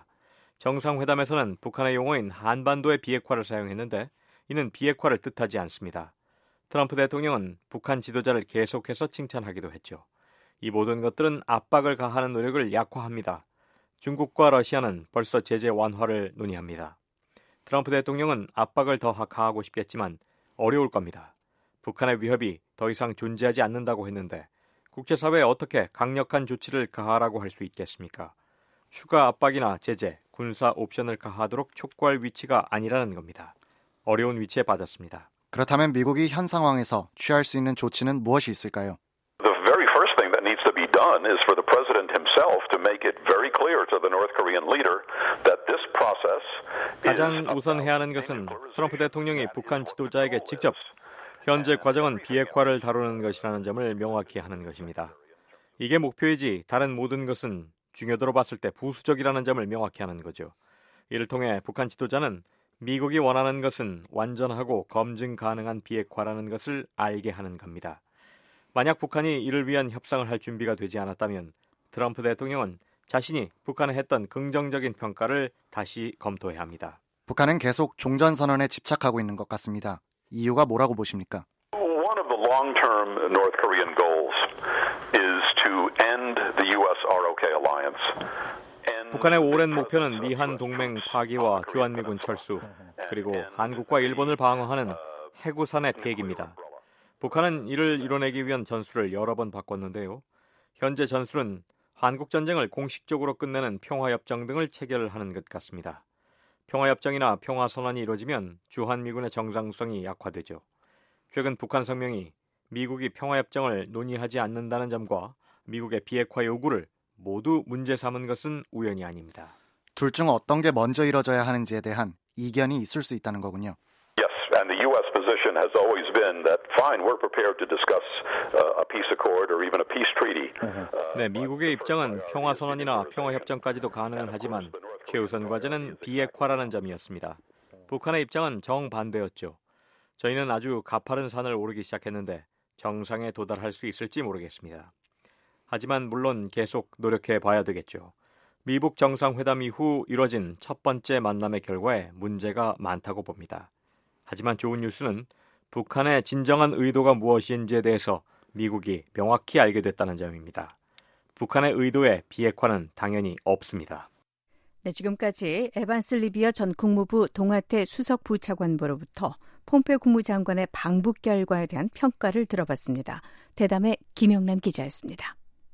정상회담에서는 북한의 용어인 한반도의 비핵화를 사용했는데 이는 비핵화를 뜻하지 않습니다. 트럼프 대통령은 북한 지도자를 계속해서 칭찬하기도 했죠. 이 모든 것들은 압박을 가하는 노력을 약화합니다. 중국과 러시아는 벌써 제재 완화를 논의합니다. 트럼프 대통령은 압박을 더 가하고 싶겠지만 어려울 겁니다. 북한의 위협이 더 이상 존재하지 않는다고 했는데 국제사회에 어떻게 강력한 조치를 가하라고 할 수 있겠습니까? 추가 압박이나 제재, 군사 옵션을 가하도록 촉구할 위치가 아니라는 겁니다. 어려운 위치에 빠졌습니다. 그렇다면 미국이 현 상황에서 취할 수 있는 조치는 무엇이 있을까요? The very first thing that needs to be done is for the president himself to make it very clear to the North Korean leader that this process 가장 우선 해야 하는 것은 트럼프 대통령이 북한 지도자에게 직접 현재 과정은 비핵화를 다루는 것이라는 점을 명확히 하는 것입니다. 이게 목표이지 다른 모든 것은 중요도로 봤을 때 부수적이라는 점을 명확히 하는 거죠. 이를 통해 북한 지도자는 미국이 원하는 것은 완전하고 검증 가능한 비핵화라는 것을 알게 하는 겁니다. 만약 북한이 이를 위한 협상을 할 준비가 되지 않았다면 트럼프 대통령은 자신이 북한에 했던 긍정적인 평가를 다시 검토해야 합니다. 북한은 계속 종전선언에 집착하고 있는 것 같습니다. 이유가 뭐라고 보십니까? One of the long-term North Korean goals is to end the U S R O K alliance. 북한의 오랜 목표는 미한 동맹 파기와 주한미군 철수, 그리고 한국과 일본을 방어하는 해구산의 폐기입니다. 북한은 이를 이뤄내기 위한 전술을 여러 번 바꿨는데요. 현재 전술은 한국전쟁을 공식적으로 끝내는 평화협정 등을 체결하는 것 같습니다. 평화협정이나 평화선언이 이루어지면 주한미군의 정상성이 약화되죠. 최근 북한 성명이 미국이 평화협정을 논의하지 않는다는 점과 미국의 비핵화 요구를 모두 문제 삼은 것은 우연이 아닙니다. 둘 중 어떤 게 먼저 이뤄져야 하는지에 대한 이견이 있을 수 있다는 거군요. Yes, and the U S position has always been that fine, we're prepared to discuss a peace accord or even a peace treaty. 네, 미국의 입장은 평화 선언이나 평화 협정까지도 가능은 하지만 최우선 과제는 비핵화라는 점이었습니다. 북한의 입장은 정반대였죠. 저희는 아주 가파른 산을 오르기 시작했는데 정상에 도달할 수 있을지 모르겠습니다. 하지만 물론 계속 노력해 봐야 되겠죠. 미북 정상회담 이후 이뤄진 첫 번째 만남의 결과에 문제가 많다고 봅니다. 하지만 좋은 뉴스는 북한의 진정한 의도가 무엇인지에 대해서 미국이 명확히 알게 됐다는 점입니다. 북한의 의도에 비핵화는 당연히 없습니다. 네, 지금까지 에반스 리비어 전 국무부 동아태 수석 부차관보로부터 폼페오 국무장관의 방북 결과에 대한 평가를 들어봤습니다. 대담의 김영남 기자였습니다.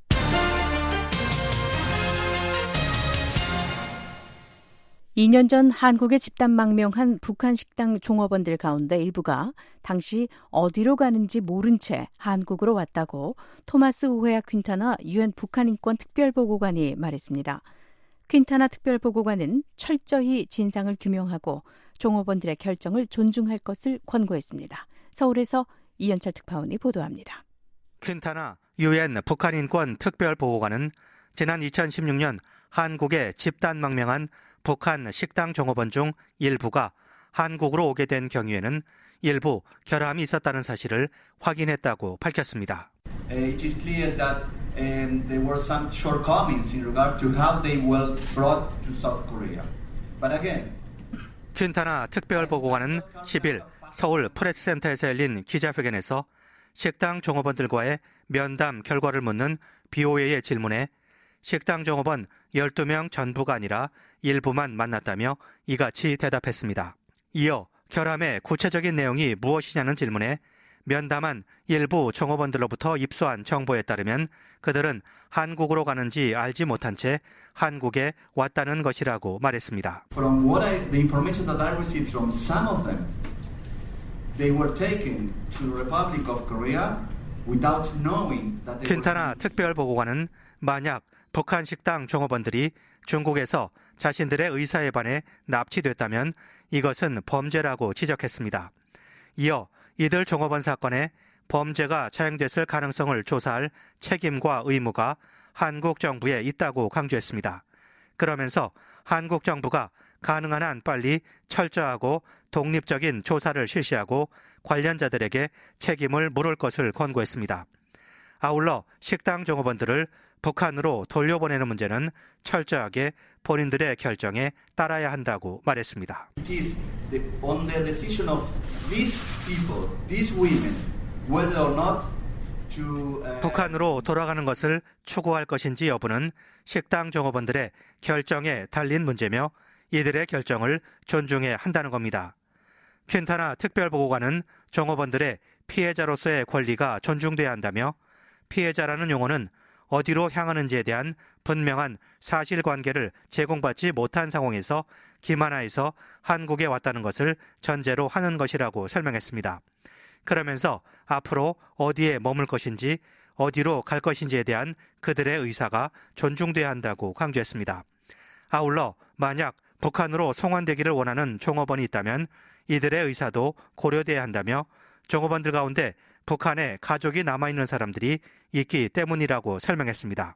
이 년 전 한국에 집단 망명한 북한 식당 종업원들 가운데 일부가 당시 어디로 가는지 모른 채 한국으로 왔다고 토마스 우헤아 퀸타나 유엔 북한 인권 특별보고관이 말했습니다. 퀸타나 특별보고관은 철저히 진상을 규명하고 종업원들의 결정을 존중할 것을 권고했습니다. 서울에서 이현철 특파원이 보도합니다. 퀸타나 유엔 북한 인권 특별보고관은 지난 이천십육 년 한국에 집단 망명한 북한 식당 종업원 중 일부가 한국으로 오게 된 경우에는 일부 결함이 있었다는 사실을 확인했다고 밝혔습니다. It is clear that um, there were some shortcomings in regards to how they were brought to South Korea. But again, 퀸타나 특별보고관은 십 일 서울 프레스센터에서 열린 기자회견에서 식당 종업원들과의 면담 결과를 묻는 비오에이의 질문에 식당 종업원 열두 명 전부가 아니라 일부만 만났다며 이같이 대답했습니다. 이어 결함의 구체적인 내용이 무엇이냐는 질문에 면담한 일부 종업원들로부터 입수한 정보에 따르면 그들은 한국으로 가는지 알지 못한 채 한국에 왔다는 것이라고 말했습니다. From what I, the information that I received from some of them, they were taken to the Republic of Korea without knowing that they 퀸타나 특별보고관은 만약 북한 식당 종업원들이 중국에서 자신들의 의사에 반해 납치됐다면 이것은 범죄라고 지적했습니다. 이어 이들 종업원 사건에 범죄가 자행됐을 가능성을 조사할 책임과 의무가 한국 정부에 있다고 강조했습니다. 그러면서 한국 정부가 가능한 한 빨리 철저하고 독립적인 조사를 실시하고 관련자들에게 책임을 물을 것을 권고했습니다. 아울러 식당 종업원들을 북한으로 돌려보내는 문제는 철저하게 본인들의 결정에 따라야 한다고 말했습니다. It is the, on the decision of these people, these women, whether or not to, uh... 북한으로 돌아가는 것을 추구할 것인지 여부는 식당 종업원들의 결정에 달린 문제며 이들의 결정을 존중해야 한다는 겁니다. 퀸타나 특별보고관은 종업원들의 피해자로서의 권리가 존중돼야 한다며 피해자라는 용어는 어디로 향하는지에 대한 분명한 사실관계를 제공받지 못한 상황에서 기만하에서 한국에 왔다는 것을 전제로 하는 것이라고 설명했습니다. 그러면서 앞으로 어디에 머물 것인지 어디로 갈 것인지에 대한 그들의 의사가 존중돼야 한다고 강조했습니다. 아울러 만약 북한으로 송환되기를 원하는 종업원이 있다면 이들의 의사도 고려돼야 한다며 종업원들 가운데 북한에 가족이 남아있는 사람들이 있기 때문이라고 설명했습니다.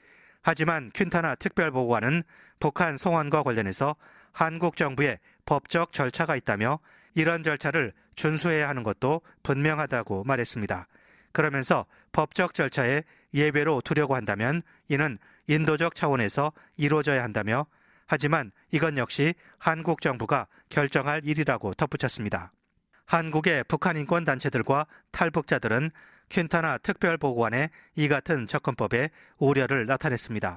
하지만 퀸타나 특별보고관은 북한 송환과 관련해서 한국 정부의 법적 절차가 있다며 이런 절차를 준수해야 하는 것도 분명하다고 말했습니다. 그러면서 법적 절차에 예외로 두려고 한다면 이는 인도적 차원에서 이루어져야 한다며 하지만 이건 역시 한국 정부가 결정할 일이라고 덧붙였습니다. 한국의 북한 인권 단체들과 탈북자들은 퀸타나 특별보고관의 이 같은 접근법에 우려를 나타냈습니다.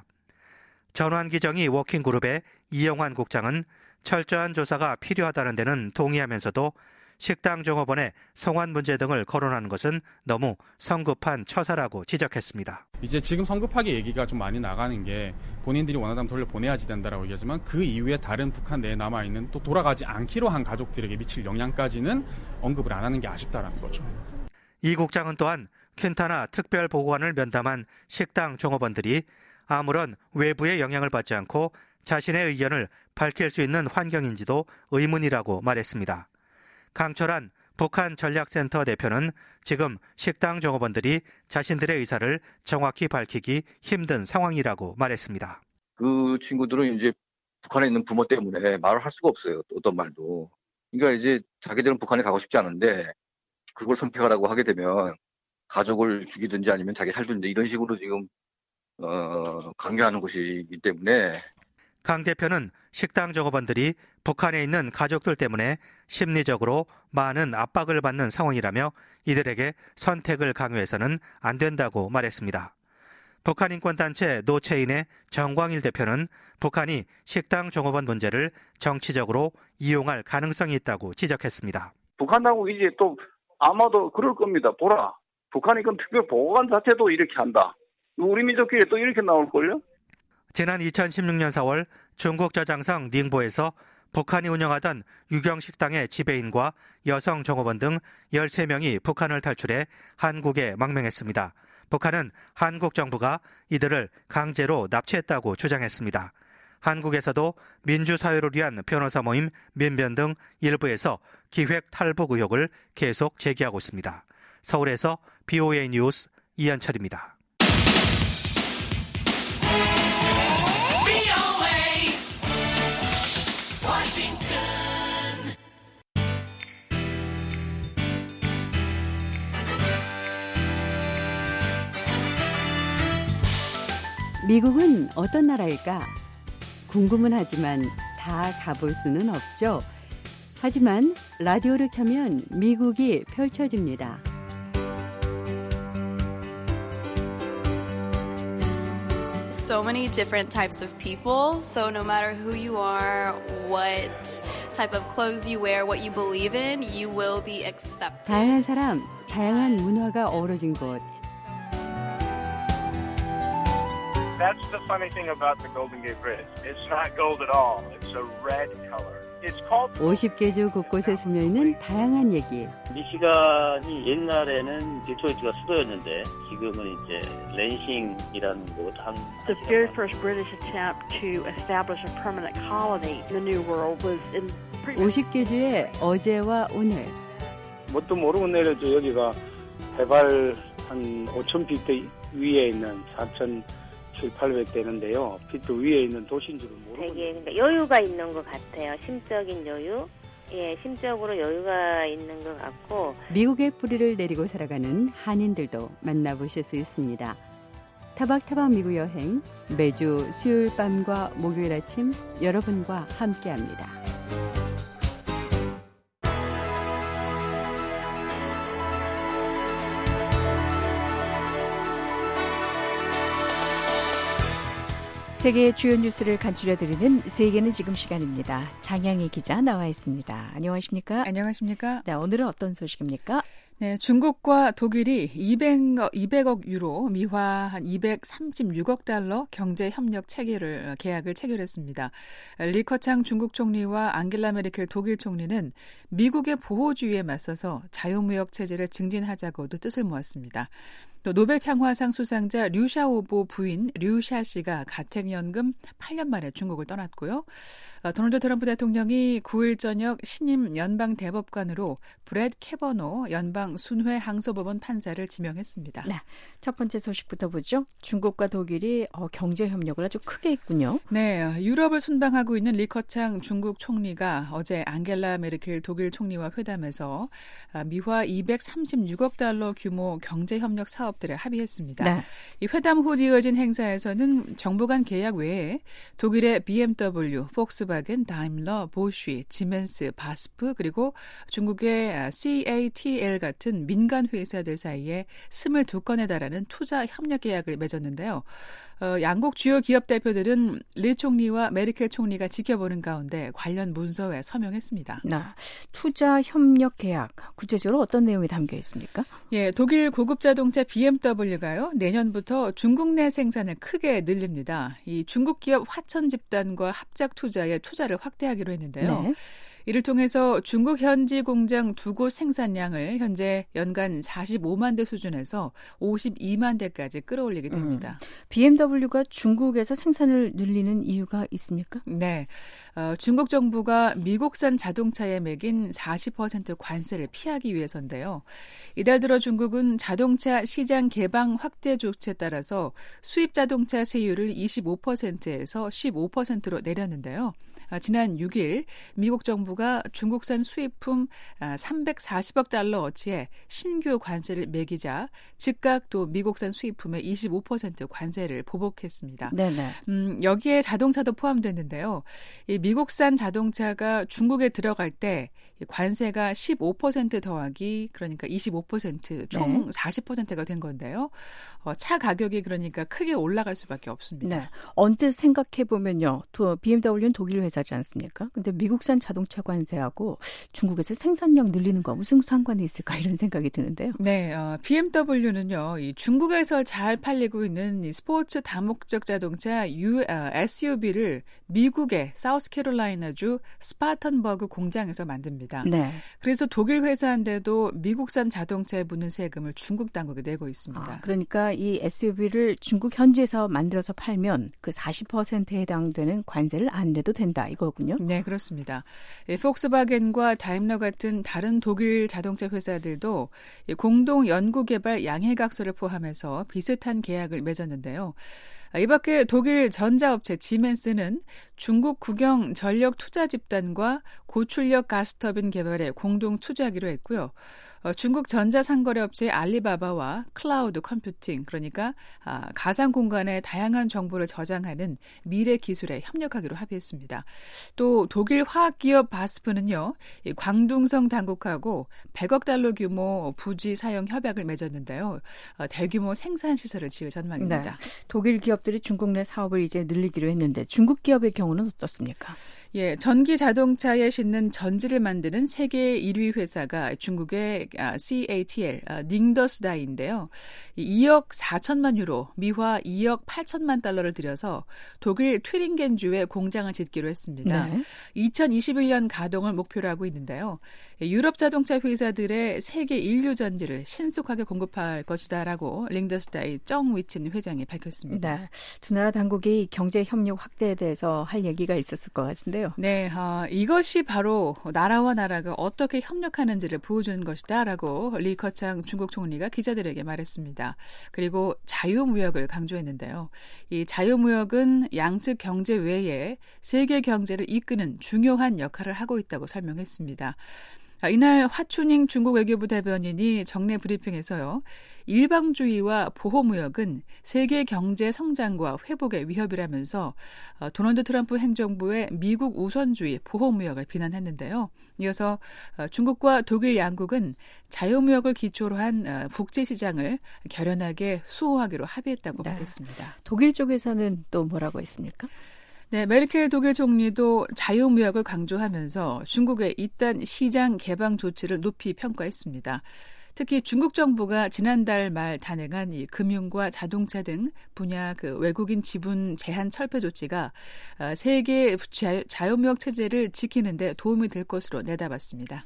전환기정이 워킹그룹의 이영환 국장은 철저한 조사가 필요하다는 데는 동의하면서도 식당 종업원의 송환 문제 등을 거론하는 것은 너무 성급한 처사라고 지적했습니다. 이제 지금 성급하게 얘기가 좀 많이 나가는 게 본인들이 원하다면 돌려보내야지 된다라고 얘기하지만 그 이후에 다른 북한 내에 남아있는 또 돌아가지 않기로 한 가족들에게 미칠 영향까지는 언급을 안 하는 게 아쉽다라는 거죠. 이 국장은 또한 퀸타나 특별보고관을 면담한 식당 종업원들이 아무런 외부의 영향을 받지 않고 자신의 의견을 밝힐 수 있는 환경인지도 의문이라고 말했습니다. 강철한 북한 전략센터 대표는 지금 식당 종업원들이 자신들의 의사를 정확히 밝히기 힘든 상황이라고 말했습니다. 그 친구들은 이제 북한에 있는 부모 때문에 말을 할 수가 없어요. 어떤 말도. 그러니까 이제 자기들은 북한에 가고 싶지 않은데 그걸 선택하라고 하게 되면 가족을 죽이든지 아니면 자기 살든지 이런 식으로 지금 어, 강요하는 것이기 때문에. 강 대표는 식당 종업원들이 북한에 있는 가족들 때문에 심리적으로 많은 압박을 받는 상황이라며 이들에게 선택을 강요해서는 안 된다고 말했습니다. 북한 인권단체 노체인의 정광일 대표는 북한이 식당 종업원 문제를 정치적으로 이용할 가능성이 있다고 지적했습니다. 북한하고 이제 또 아마도 그럴 겁니다. 보라, 북한 인권 특별보고관 자체도 이렇게 한다. 우리 민족끼리 또 이렇게 나올걸요? 지난 이천십육 년 사월 중국 저장성 닝보에서 북한이 운영하던 유경식당의 지배인과 여성 종업원 등 열세 명이 북한을 탈출해 한국에 망명했습니다. 북한은 한국 정부가 이들을 강제로 납치했다고 주장했습니다. 한국에서도 민주사회를 위한 변호사 모임 민변 등 일부에서 기획 탈북 의혹을 계속 제기하고 있습니다. 서울에서 비오에이 뉴스 이현철입니다. 미국은 어떤 나라일까? 궁금은 하지만 다 가볼 수는 없죠. 하지만 라디오를 켜면 미국이 펼쳐집니다. So many different types of people. So no matter who you are, what type of clothes you wear, what you believe in, you will be accepted. 다양한 사람, 다양한 문화가 어우러진 곳. That's the funny thing about the Golden Gate Bridge. It's not gold at all. It's a red color. It's called. 오십 개 주 곳곳에 스며 있는 다양한 얘기. 미시간이 옛날에는 디트로이트가 수도였는데 지금은 이제 랜싱이라는 곳 한. The very first British attempt to establish a permanent colony in the New World was in. 오십 개 주의 어제와 오늘. 뭣도 모르고 내려져 여기가 해발 한 오천 피트 위에 있는 사천. 칠팔백 되는데요. 피트 위에 있는 도시인 줄은 모르고. 되게 그러니까 여유가 있는 것 같아요. 심적인 여유. 예, 심적으로 여유가 있는 것 같고. 미국의 뿌리를 내리고 살아가는 한인들도 만나보실 수 있습니다. 타박타박 미국 여행 매주 수요일 밤과 목요일 아침 여러분과 함께합니다. 세계의 주요 뉴스를 간추려드리는 세계는 지금 시간입니다. 장양희 기자 나와 있습니다. 안녕하십니까? 안녕하십니까? 네, 오늘은 어떤 소식입니까? 네, 중국과 독일이 이백억, 이백억 유로, 미화 한 이백삼십육억 달러 경제 협력 체결을 계약을 체결했습니다. 리커창 중국 총리와 앙겔라 메르켈 독일 총리는 미국의 보호주의에 맞서서 자유무역 체제를 증진하자고도 뜻을 모았습니다. 또 노벨 평화상 수상자 류샤오보 부인 류샤 씨가 가택연금 팔 년 만에 중국을 떠났고요. 도널드 트럼프 대통령이 구일 저녁 신임 연방 대법관으로 브렛 캐버노 연방 순회 항소법원 판사를 지명했습니다. 네, 첫 번째 소식부터 보죠. 중국과 독일이 어, 경제 협력을 아주 크게 했군요. 네, 유럽을 순방하고 있는 리커창 중국 총리가 어제 앙겔라 메르켈 독일 총리와 회담해서 미화 이백삼십육억 달러 규모 경제 협력 사업들에 합의했습니다. 네. 이 회담 후 이어진 행사에서는 정부 간 계약 외에 독일의 비엠더블유, 폭스바겐, 다임러, 보쉬, 지멘스, 바스프 그리고 중국의 씨에이티엘 같은 민간 회사들 사이에 이십이 건에 달하는 투자 협력 계약을 맺었는데요. 어, 양국 주요 기업 대표들은 리 총리와 메르켈 총리가 지켜보는 가운데 관련 문서에 서명했습니다. 나 투자 협력 계약 구체적으로 어떤 내용이 담겨 있습니까? 예, 독일 고급 자동차 비엠더블유가요 내년부터 중국 내 생산을 크게 늘립니다. 이 중국 기업 화천 집단과 합작 투자에 투자를 확대하기로 했는데요. 네. 이를 통해서 중국 현지 공장 두 곳 생산량을 현재 연간 사십오만 대 수준에서 오십이만 대까지 끌어올리게 됩니다. 음. 비엠더블유가 중국에서 생산을 늘리는 이유가 있습니까? 네. 어, 중국 정부가 미국산 자동차에 매긴 사십 퍼센트 관세를 피하기 위해서인데요. 이달 들어 중국은 자동차 시장 개방 확대 조치에 따라서 수입 자동차 세율을 이십오 퍼센트에서 십오 퍼센트로 내렸는데요. 지난 육 일 미국 정부가 중국산 수입품 삼백사십억 달러어치의 신규 관세를 매기자 즉각 또 미국산 수입품의 이십오 퍼센트 관세를 보복했습니다. 네네. 음, 여기에 자동차도 포함됐는데요. 이 미국산 자동차가 중국에 들어갈 때 관세가 십오 퍼센트 더하기 그러니까 이십오 퍼센트 총 네. 사십 퍼센트가 된 건데요. 어, 차 가격이 그러니까 크게 올라갈 수밖에 없습니다. 네. 언뜻 생각해 보면요, 비엠더블유는 독일 회사지 않습니까? 근데 미국산 자동차 관세하고 중국에서 생산량 늘리는 거 무슨 상관이 있을까 이런 생각이 드는데요. 네, 어, 비엠더블유는요, 이 중국에서 잘 팔리고 있는 이 스포츠 다목적 자동차 유, 어, 에스유브이를 미국의 사우스캐롤라이나주 스파턴버그 공장에서 만듭니다. 네. 그래서 독일 회사인데도 미국산 자동차에 붙는 세금을 중국 당국에 내고 있습니다. 아, 그러니까 이 에스유브이를 중국 현지에서 만들어서 팔면 그 사십 퍼센트에 해당되는 관세를 안 내도 된다 이거군요. 네, 그렇습니다. 폭스바겐과 다임러 같은 다른 독일 자동차 회사들도 공동 연구개발 양해각서를 포함해서 비슷한 계약을 맺었는데요. 이 밖에 독일 전자업체 지멘스는 중국 국영 전력 투자 집단과 고출력 가스터빈 개발에 공동 투자하기로 했고요. 어, 중국 전자상거래업체 알리바바와 클라우드 컴퓨팅, 그러니까 아, 가상 공간에 다양한 정보를 저장하는 미래 기술에 협력하기로 합의했습니다. 또 독일 화학기업 바스프는요, 이 광둥성 당국하고 백억 달러 규모 부지 사용 협약을 맺었는데요. 어, 대규모 생산 시설을 지을 전망입니다. 네. 독일 기업들이 중국 내 사업을 이제 늘리기로 했는데 중국 기업의 경우는 어떻습니까? 예, 전기 자동차에 싣는 전지를 만드는 세계 일 위 회사가 중국의 씨에이티엘, 닝더스다이인데요. 이억 사천만 유로, 미화 이억 팔천만 달러를 들여서 독일 튜링겐주에 공장을 짓기로 했습니다. 네. 이천이십일 년 가동을 목표로 하고 있는데요. 유럽 자동차 회사들의 세계 인류 전지를 신속하게 공급할 것이다라고 링더스다이 정위친 회장이 밝혔습니다. 네, 두 나라 당국이 경제 협력 확대에 대해서 할 얘기가 있었을 것 같은데요. 네, 어, 이것이 바로 나라와 나라가 어떻게 협력하는지를 보여주는 것이다라고 리커창 중국 총리가 기자들에게 말했습니다. 그리고 자유무역을 강조했는데요. 이 자유무역은 양측 경제 외에 세계 경제를 이끄는 중요한 역할을 하고 있다고 설명했습니다. 이날 화춘잉 중국 외교부 대변인이 정례 브리핑에서요, 일방주의와 보호무역은 세계 경제 성장과 회복의 위협이라면서 도널드 트럼프 행정부의 미국 우선주의 보호무역을 비난했는데요. 이어서 중국과 독일 양국은 자유무역을 기초로 한 국제시장을 결연하게 수호하기로 합의했다고 네. 밝혔습니다. 독일 쪽에서는 또 뭐라고 했습니까? 네, 메르켈 독일 총리도 자유무역을 강조하면서 중국의 이딴 시장 개방 조치를 높이 평가했습니다. 특히 중국 정부가 지난달 말 단행한 이 금융과 자동차 등 분야 그 외국인 지분 제한 철폐 조치가 세계 자유무역 체제를 지키는 데 도움이 될 것으로 내다봤습니다.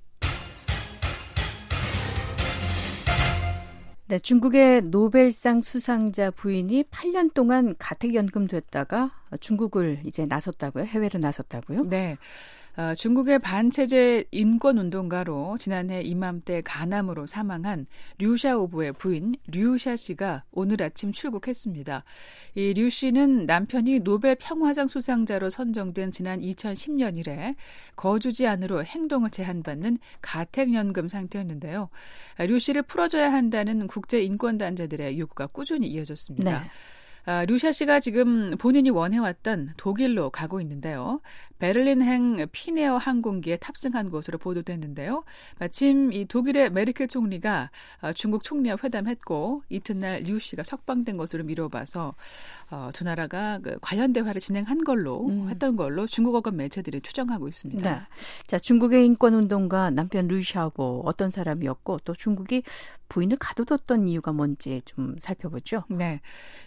네, 중국의 노벨상 수상자 부인이 팔 년 동안 가택연금됐다가 중국을 이제 나섰다고요? 해외로 나섰다고요? 네. 어, 중국의 반체제 인권운동가로 지난해 이맘때 간암으로 사망한 류샤오보의 부인 류샤 씨가 오늘 아침 출국했습니다. 이 류 씨는 남편이 노벨 평화상 수상자로 선정된 지난 이천십 년 이래 거주지 안으로 행동을 제한받는 가택연금 상태였는데요. 류 씨를 풀어줘야 한다는 국제인권단체들의 요구가 꾸준히 이어졌습니다. 네. 아, 류샤 씨가 지금 본인이 원해왔던 독일로 가고 있는데요. 베를린행 피네어 항공기에 탑승한 것으로 보도됐는데요. 마침 이 독일의 메르켈 총리가 중국 총리와 회담했고 이튿날 류 씨가 석방된 것으로 미뤄봐서 어, 두 나라가 그 관련 대화를 진행한 걸로 음. 했던 걸로 중국 어권 매체들이 추정하고 있습니다. 네. 자, 중국의 인권운동가 남편 류샤오보 어떤 사람이었고 또 중국이 부인을 가둬뒀던 이유가 뭔지 좀 살펴보죠. 네, 이 류샤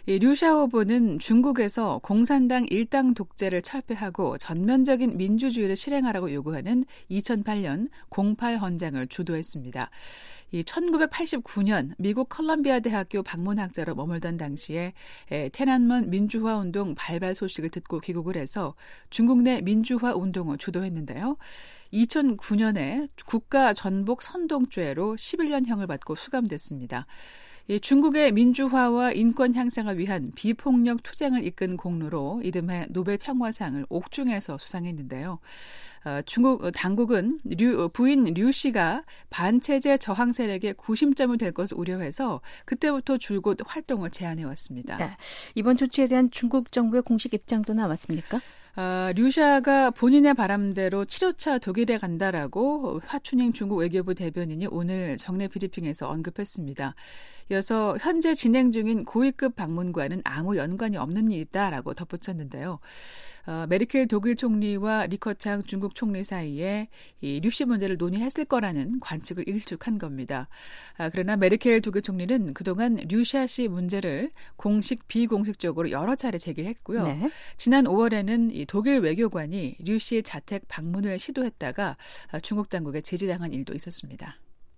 러시아 후보는 중국에서 공산당 일당 독재를 철폐하고 전면적인 민주주의를 실행하라고 요구하는 이천팔 년 공팔 헌장을 주도했습니다. 이 천구백팔십구 년 미국 컬럼비아 대학교 방문학자로 머물던 당시에 테난먼 민주화 운동 발발 소식을 듣고 귀국을 해서 중국 내 민주화 운동을 주도했는데요. 이천구 년에 국가 전복 선동죄로 십일 년형을 받고 수감됐습니다. 이 중국의 민주화와 인권 향상을 위한 비폭력 투쟁을 이끈 공로로 이듬해 노벨 평화상을 옥중에서 수상했는데요. 어, 중국 당국은 류, 부인 류 씨가 반체제 저항 세력의 구심점이 될 것을 우려해서 그때부터 줄곧 활동을 제한해왔습니다. 네. 이번 조치에 대한 중국 정부의 공식 입장도 나왔습니까? 어, 류샤가 본인의 바람대로 칠 호차 독일에 간다라고 화춘잉 중국 외교부 대변인이 오늘 정례 브리핑에서 언급했습니다. 이어서 현재 진행 중인 고위급 방문과는 아무 연관이 없는 일이다라고 덧붙였는데요. 어, 메르켈 독일 총리와 리커창 중국 총리 사이에 이 류씨 문제를 논의했을 거라는 관측을 일축한 겁니다. 아, 그러나 메르켈 독일 총리는 그동안 류샤 씨 문제를 공식 비공식적으로 여러 차례 제기했고요. 네. 지난 오월에는 이 독일 외교관이 류 씨의 자택 방문을 시도했다가 중국 당국에 제지당한 일도 있었습니다.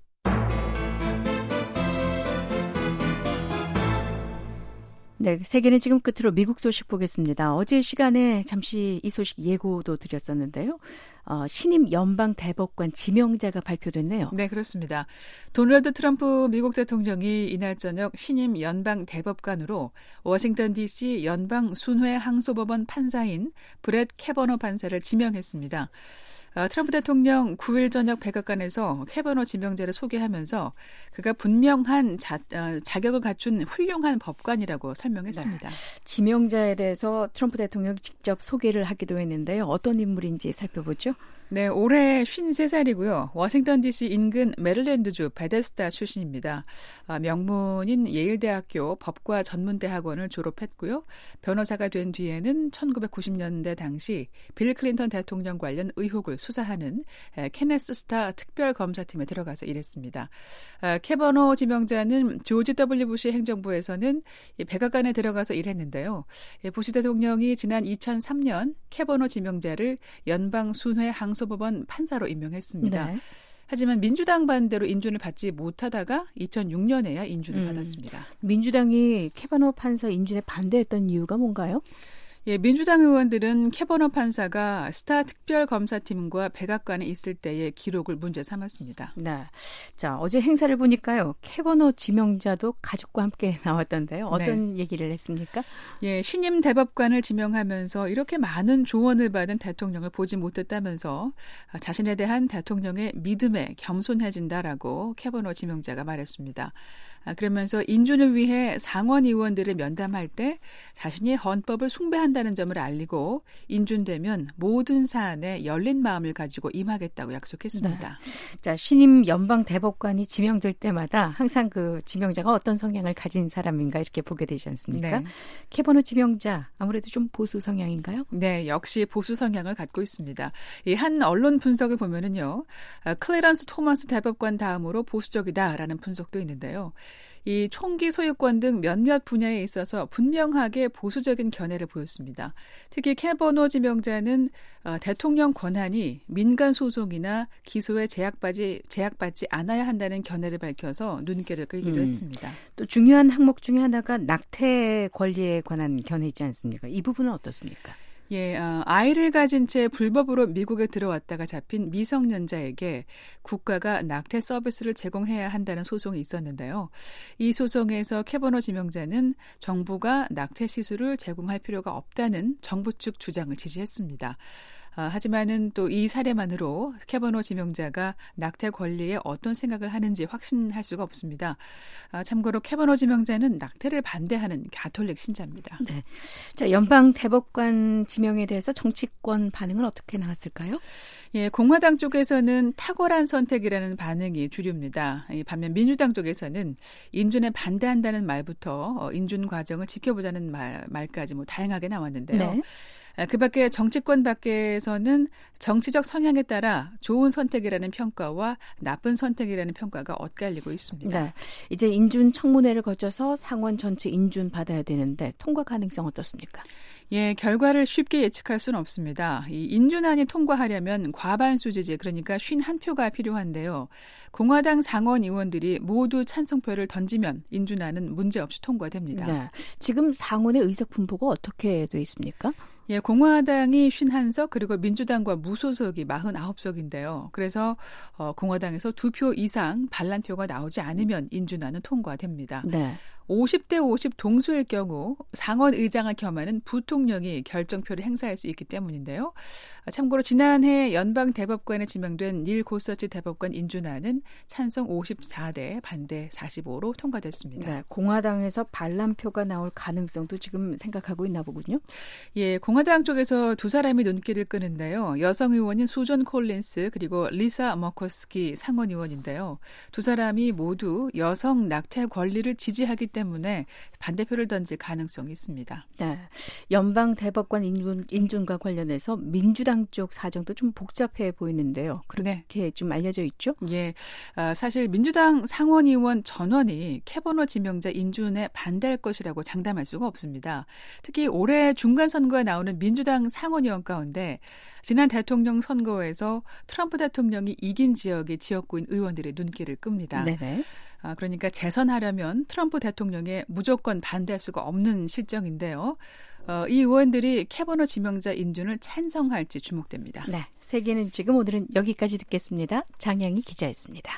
네, 세계는 지금 끝으로 미국 소식 보겠습니다. 어제 시간에 잠시 이 소식 예고도 드렸었는데요. 어, 신임 연방 대법관 지명자가 발표됐네요. 네, 그렇습니다. 도널드 트럼프 미국 대통령이 이날 저녁 신임 연방 대법관으로 워싱턴 디씨 연방 순회 항소법원 판사인 브렛 캐버너 판사를 지명했습니다. 트럼프 대통령 구 일 저녁 백악관에서 캐버너 지명자를 소개하면서 그가 분명한 자, 어, 자격을 갖춘 훌륭한 법관이라고 설명했습니다. 네. 지명자에 대해서 트럼프 대통령이 직접 소개를 하기도 했는데요. 어떤 인물인지 살펴보죠. 네, 올해 쉰세 살이고요. 워싱턴 디씨 인근 메릴랜드주 베데스다 출신입니다. 아, 명문인 예일대학교 법과 전문대학원을 졸업했고요. 변호사가 된 뒤에는 천구백구십 년대 당시 빌 클린턴 대통령 관련 의혹을 수사하는 케네스 스타 특별검사팀에 들어가서 일했습니다. 아, 캐버너 지명자는 조지 더블유 부시 행정부에서는 백악관에 들어가서 일했는데요. 부시 대통령이 지난 이천삼 년 캐버너 지명자를 연방 순회 항소법원 판사로 임명했습니다. 네. 하지만 민주당 반대로 인준을 받지 못하다가 이천육 년에야 인준을 음, 받았습니다. 민주당이 캐버너 판사 인준에 반대했던 이유가 뭔가요? 예, 민주당 의원들은 캐버너 판사가 스타 특별검사팀과 백악관에 있을 때의 기록을 문제 삼았습니다. 네. 자, 어제 행사를 보니까요. 캐버너 지명자도 가족과 함께 나왔던데요. 어떤 네. 얘기를 했습니까? 예, 신임 대법관을 지명하면서 이렇게 많은 조언을 받은 대통령을 보지 못했다면서 자신에 대한 대통령의 믿음에 겸손해진다라고 캐버너 지명자가 말했습니다. 그러면서 인준을 위해 상원 의원들을 면담할 때 자신이 헌법을 숭배한다는 점을 알리고 인준되면 모든 사안에 열린 마음을 가지고 임하겠다고 약속했습니다. 네. 자, 신임 연방 대법관이 지명될 때마다 항상 그 지명자가 어떤 성향을 가진 사람인가 이렇게 보게 되지 않습니까? 네. 캐버너 지명자 아무래도 좀 보수 성향인가요? 네, 역시 보수 성향을 갖고 있습니다. 이 한 언론 분석을 보면은요, 클래런스 토머스 대법관 다음으로 보수적이다라는 분석도 있는데요. 이 총기 소유권 등 몇몇 분야에 있어서 분명하게 보수적인 견해를 보였습니다. 특히 캐버너 지명자는 어, 대통령 권한이 민간 소송이나 기소에 제약받지, 제약받지 않아야 한다는 견해를 밝혀서 눈길을 끌기도 음. 했습니다. 또 중요한 항목 중에 하나가 낙태 권리에 관한 견해이지 않습니까? 이 부분은 어떻습니까? 예, 어, 아이를 가진 채 불법으로 미국에 들어왔다가 잡힌 미성년자에게 국가가 낙태 서비스를 제공해야 한다는 소송이 있었는데요. 이 소송에서 캐버너 지명자는 정부가 낙태 시술을 제공할 필요가 없다는 정부 측 주장을 지지했습니다. 아, 하지만은 또 이 사례만으로 캐버너 지명자가 낙태 권리에 어떤 생각을 하는지 확신할 수가 없습니다. 아, 참고로 캐버너 지명자는 낙태를 반대하는 가톨릭 신자입니다. 네. 자, 연방 대법관 지명에 대해서 정치권 반응은 어떻게 나왔을까요? 예, 공화당 쪽에서는 탁월한 선택이라는 반응이 주류입니다. 반면 민주당 쪽에서는 인준에 반대한다는 말부터 인준 과정을 지켜보자는 말, 말까지 뭐 다양하게 나왔는데요. 네. 그 밖에 정치권 밖에서는 정치적 성향에 따라 좋은 선택이라는 평가와 나쁜 선택이라는 평가가 엇갈리고 있습니다. 네. 이제 인준 청문회를 거쳐서 상원 전체 인준 받아야 되는데 통과 가능성 어떻습니까? 예, 결과를 쉽게 예측할 수는 없습니다. 이 인준안이 통과하려면 과반수 지지, 그러니까 오십일 표가 필요한데요. 공화당 상원 의원들이 모두 찬성표를 던지면 인준안은 문제없이 통과됩니다. 네. 지금 상원의 의석 분포가 어떻게 돼 있습니까? 예, 공화당이 오십일 석 그리고 민주당과 무소속이 사십구 석인데요. 그래서 어, 공화당에서 두 표 이상 반란표가 나오지 않으면 인준안은 통과됩니다. 네. 오십 대 오십 동수일 경우 상원 의장을 겸하는 부통령이 결정표를 행사할 수 있기 때문인데요. 참고로 지난해 연방 대법관에 지명된 닐 고서치 대법관 인준안은 찬성 오십사 대 반대 사십오로 통과됐습니다. 네, 공화당에서 반란표가 나올 가능성도 지금 생각하고 있나 보군요. 예, 공화당 쪽에서 두 사람이 눈길을 끄는데요. 여성 의원인 수전 콜린스 그리고 리사 머커스키 상원 의원인데요. 두 사람이 모두 여성 낙태 권리를 지지하기 때문에 반대표를 던질 가능성이 있습니다. 네, 연방 대법관 인준, 인준과 관련해서 민주당 쪽 사정도 좀 복잡해 보이는데요. 그렇게 네. 좀 알려져 있죠? 예, 아, 사실 민주당 상원의원 전원이 캐버너 지명자 인준에 반대할 것이라고 장담할 수가 없습니다. 특히 올해 중간 선거에 나오는 민주당 상원의원 가운데 지난 대통령 선거에서 트럼프 대통령이 이긴 지역의 지역구인 의원들의 눈길을 끕니다. 네네. 아, 그러니까 재선하려면 트럼프 대통령에 무조건 반대할 수가 없는 실정인데요. 어, 이 의원들이 캐버너 지명자 인준을 찬성할지 주목됩니다. 네, 세계는 지금 오늘은 여기까지 듣겠습니다. 장양희 기자였습니다.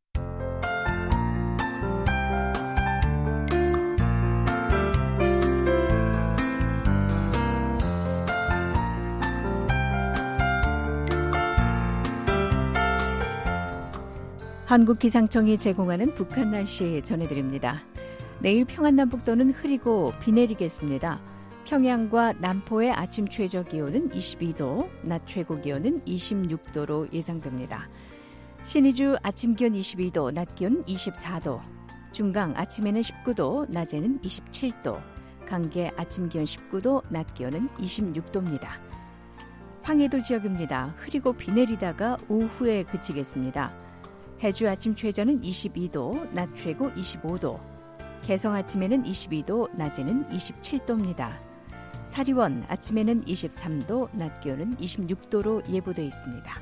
한국기상청이 제공하는 북한 날씨 전해드립니다. 내일 평안남북도는 흐리고 비 내리겠습니다. 평양과 남포의 아침 최저 기온은 이십이 도, 낮 최고 기온은 이십육 도로 예상됩니다. 신의주 아침 기온 이십이 도, 낮 기온 이십사 도, 중강 아침에는 십구 도, 낮에는 이십칠 도, 강계 아침 기온 십구 도, 낮 기온은 이십육 도입니다. 황해도 지역입니다. 흐리고 비 내리다가 오후에 그치겠습니다. 해주 아침 최저는 이십이 도, 낮 최고 이십오 도, 개성 아침에는 이십이 도, 낮에는 이십칠 도입니다. 사리원 아침에는 이십삼 도, 낮 기온은 이십육 도로 예보돼 있습니다.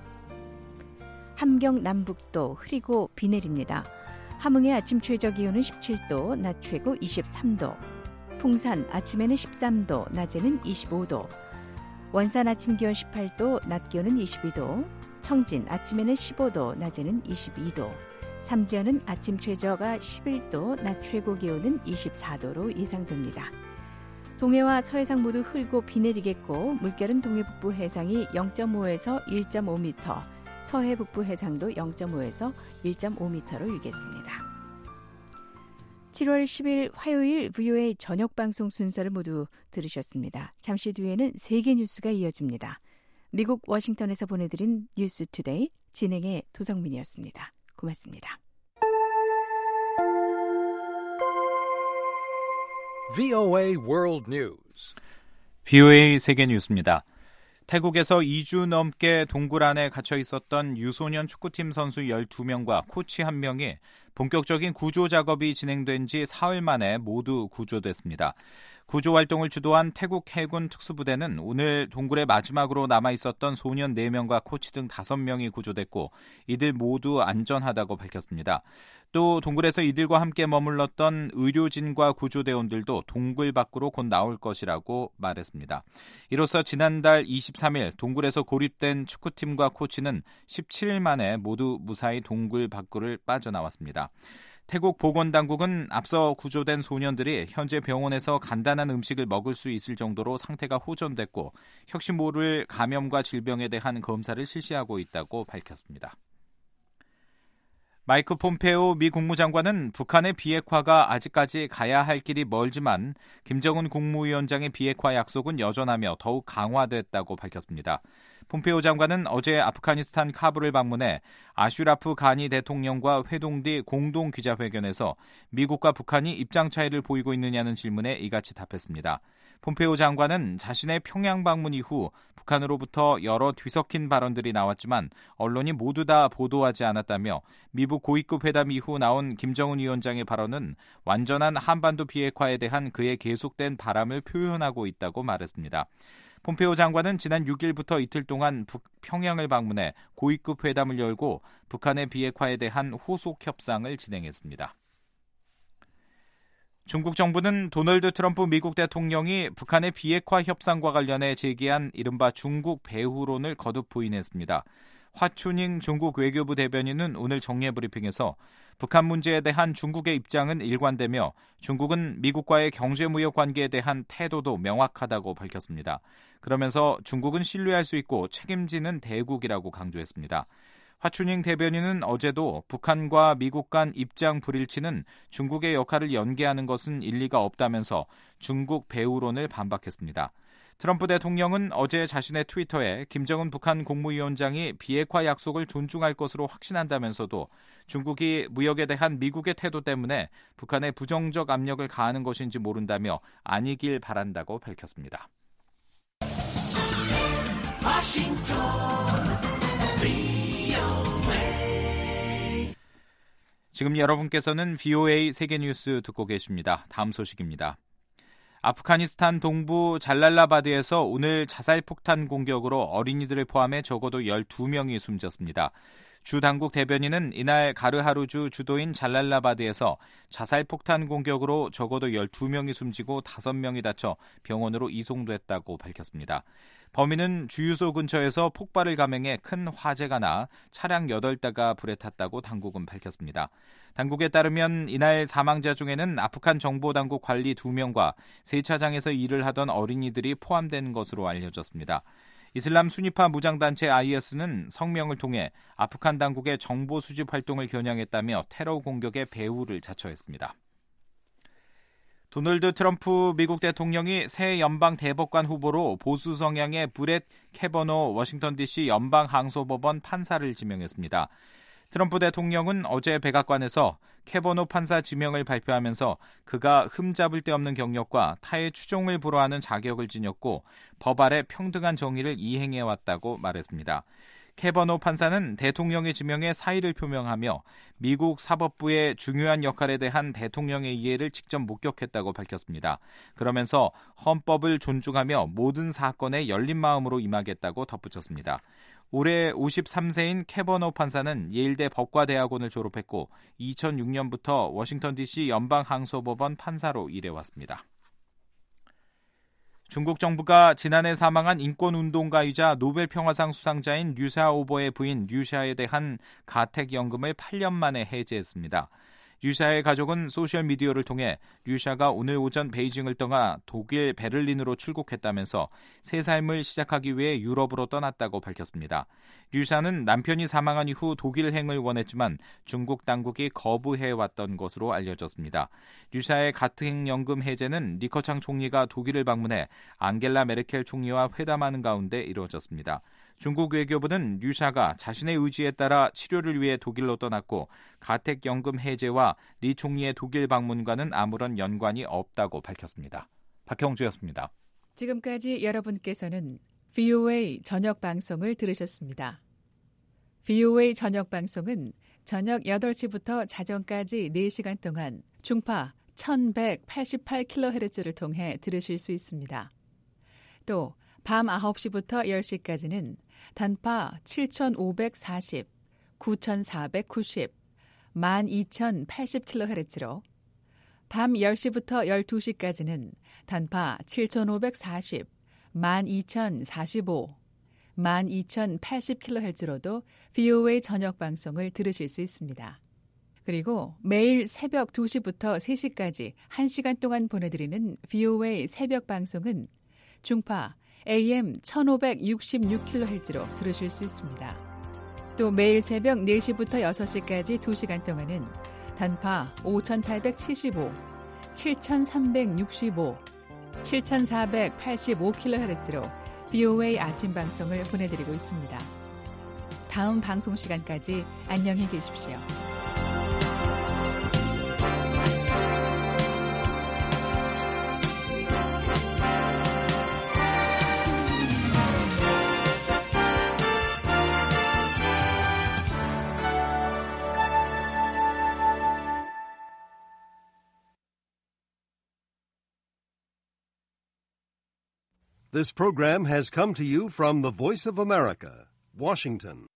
함경 남북도 흐리고 비 내립니다. 함흥의 아침 최저 기온은 십칠 도, 낮 최고 이십삼 도, 풍산 아침에는 십삼 도, 낮에는 이십오 도, 원산 아침 기온 십팔 도, 낮 기온은 이십이 도, 청진 아침에는 십오 도, 낮에는 이십이 도, 삼지연은 아침 최저가 십일 도, 낮 최고 기온은 이십사 도로 예상됩니다. 동해와 서해상 모두 흐리고 비 내리겠고 물결은 동해 북부 해상이 영 점 오에서 일 점 오 미터, 서해 북부 해상도 영 점 오에서 일 점 오 미터로 일겠습니다. 칠월 십일 화요일 브이오에이 저녁 방송 순서를 모두 들으셨습니다. 잠시 뒤에는 세계 뉴스가 이어집니다. 미국 워싱턴에서 보내드린 뉴스 투데이 진행의 도성민이었습니다. 고맙습니다. 브이오에이 World News. 브이오에이 세계 뉴스입니다. 태국에서 이 주 넘게 동굴 안에 갇혀 있었던 유소년 축구팀 선수 열두 명과 코치 한 명이 본격적인 구조 작업이 진행된 지 사흘 만에 모두 구조됐습니다. 구조 활동을 주도한 태국 해군 특수부대는 오늘 동굴에 마지막으로 남아있었던 소년 네 명과 코치 등 다섯 명이 구조됐고 이들 모두 안전하다고 밝혔습니다. 또 동굴에서 이들과 함께 머물렀던 의료진과 구조대원들도 동굴 밖으로 곧 나올 것이라고 말했습니다. 이로써 지난달 이십삼 일 동굴에서 고립된 축구팀과 코치는 십칠 일 만에 모두 무사히 동굴 밖으로 빠져나왔습니다. 태국 보건당국은 앞서 구조된 소년들이 현재 병원에서 간단한 음식을 먹을 수 있을 정도로 상태가 호전됐고 혹시 모를 감염과 질병에 대한 검사를 실시하고 있다고 밝혔습니다. 마이크 폼페오 미 국무장관은 북한의 비핵화가 아직까지 가야 할 길이 멀지만 김정은 국무위원장의 비핵화 약속은 여전하며 더욱 강화됐다고 밝혔습니다. 폼페오 장관은 어제 아프가니스탄 카불을 방문해 아슈라프 가니 대통령과 회동 뒤 공동 기자회견에서 미국과 북한이 입장 차이를 보이고 있느냐는 질문에 이같이 답했습니다. 폼페이오 장관은 자신의 평양 방문 이후 북한으로부터 여러 뒤섞인 발언들이 나왔지만 언론이 모두 다 보도하지 않았다며 미국 고위급 회담 이후 나온 김정은 위원장의 발언은 완전한 한반도 비핵화에 대한 그의 계속된 바람을 표현하고 있다고 말했습니다. 폼페이오 장관은 지난 육 일부터 이틀 동안 북, 평양을 방문해 고위급 회담을 열고 북한의 비핵화에 대한 후속 협상을 진행했습니다. 중국 정부는 도널드 트럼프 미국 대통령이 북한의 비핵화 협상과 관련해 제기한 이른바 중국 배후론을 거듭 부인했습니다. 화춘잉 중국 외교부 대변인은 오늘 정례 브리핑에서 북한 문제에 대한 중국의 입장은 일관되며 중국은 미국과의 경제무역 관계에 대한 태도도 명확하다고 밝혔습니다. 그러면서 중국은 신뢰할 수 있고 책임지는 대국이라고 강조했습니다. 화춘잉 대변인은 어제도 북한과 미국 간 입장 불일치는 중국의 역할을 연계하는 것은 일리가 없다면서 중국 배후론을 반박했습니다. 트럼프 대통령은 어제 자신의 트위터에 김정은 북한 국무위원장이 비핵화 약속을 존중할 것으로 확신한다면서도 중국이 무역에 대한 미국의 태도 때문에 북한에 부정적 압력을 가하는 것인지 모른다며 아니길 바란다고 밝혔습니다. 워싱턴 지금 여러분께서는 브이오에이 세계뉴스 듣고 계십니다. 다음 소식입니다. 아프가니스탄 동부 잘랄라바드에서 오늘 자살폭탄 공격으로 어린이들을 포함해 적어도 열두 명이 숨졌습니다. 주 당국 대변인은 이날 가르하루주 주도인 잘랄라바드에서 자살폭탄 공격으로 적어도 열두 명이 숨지고 다섯 명이 다쳐 병원으로 이송됐다고 밝혔습니다. 범인은 주유소 근처에서 폭발을 감행해 큰 화재가 나 차량 여덟 대가 불에 탔다고 당국은 밝혔습니다. 당국에 따르면 이날 사망자 중에는 아프간 정보당국 관리 두 명과 세차장에서 일을 하던 어린이들이 포함된 것으로 알려졌습니다. 이슬람 순위파 무장단체 아이에스는 성명을 통해 아프간 당국의 정보 수집 활동을 겨냥했다며 테러 공격의 배후를 자처했습니다. 도널드 트럼프 미국 대통령이 새 연방 대법관 후보로 보수 성향의 브렛 캐버노 워싱턴 디씨 연방항소법원 판사를 지명했습니다. 트럼프 대통령은 어제 백악관에서 캐버노 판사 지명을 발표하면서 그가 흠잡을 데 없는 경력과 타의 추종을 불허하는 자격을 지녔고 법 아래 평등한 정의를 이행해왔다고 말했습니다. 캐버노 판사는 대통령의 지명에 사의를 표명하며 미국 사법부의 중요한 역할에 대한 대통령의 이해를 직접 목격했다고 밝혔습니다. 그러면서 헌법을 존중하며 모든 사건에 열린 마음으로 임하겠다고 덧붙였습니다. 올해 오십삼 세인 캐버노 판사는 예일대 법과대학원을 졸업했고 이천육 년부터 워싱턴 디씨 연방항소법원 판사로 일해왔습니다. 중국 정부가 지난해 사망한 인권운동가이자 노벨평화상 수상자인 류샤오보의 부인 류샤에 대한 가택연금을 팔 년 만에 해제했습니다. 류샤의 가족은 소셜미디어를 통해 류샤가 오늘 오전 베이징을 떠나 독일 베를린으로 출국했다면서 새 삶을 시작하기 위해 유럽으로 떠났다고 밝혔습니다. 류샤는 남편이 사망한 이후 독일행을 원했지만 중국 당국이 거부해왔던 것으로 알려졌습니다. 류샤의 가택연금 해제는 리커창 총리가 독일을 방문해 앙겔라 메르켈 총리와 회담하는 가운데 이루어졌습니다. 중국 외교부는 류샤가 자신의 의지에 따라 치료를 위해 독일로 떠났고 가택연금 해제와 리 총리의 독일 방문과는 아무런 연관이 없다고 밝혔습니다. 박형주였습니다. 지금까지 여러분께서는 브이오에이 저녁 방송을 들으셨습니다. 브이오에이 저녁 방송은 저녁 여덟 시부터 자정까지 네 시간 동안 중파 천백팔십팔 킬로헤르츠를 통해 들으실 수 있습니다. 또 밤 아홉 시부터 열 시까지는 단파 칠천오백사십, 구천사백구십, 만 이천팔십 킬로헤르츠로 밤 열 시부터 열두 시까지는 단파 칠천오백사십, 만 이천사십오, 만 이천팔십 킬로헤르츠로도 브이오에이 저녁 방송을 들으실 수 있습니다. 그리고 매일 새벽 두 시부터 세 시까지 한 시간 동안 보내드리는 브이오에이 새벽 방송은 중파 에이엠 천오백육십육 킬로헤르츠로 들으실 수 있습니다. 또 매일 새벽 네 시부터 여섯 시까지 두 시간 동안은 단파 오천팔백칠십오, 칠천삼백육십오, 칠천사백팔십오 킬로헤르츠로 브이오에이 아침 방송을 보내드리고 있습니다. 다음 방송 시간까지 안녕히 계십시오. This program has come to you from the Voice of America, Washington.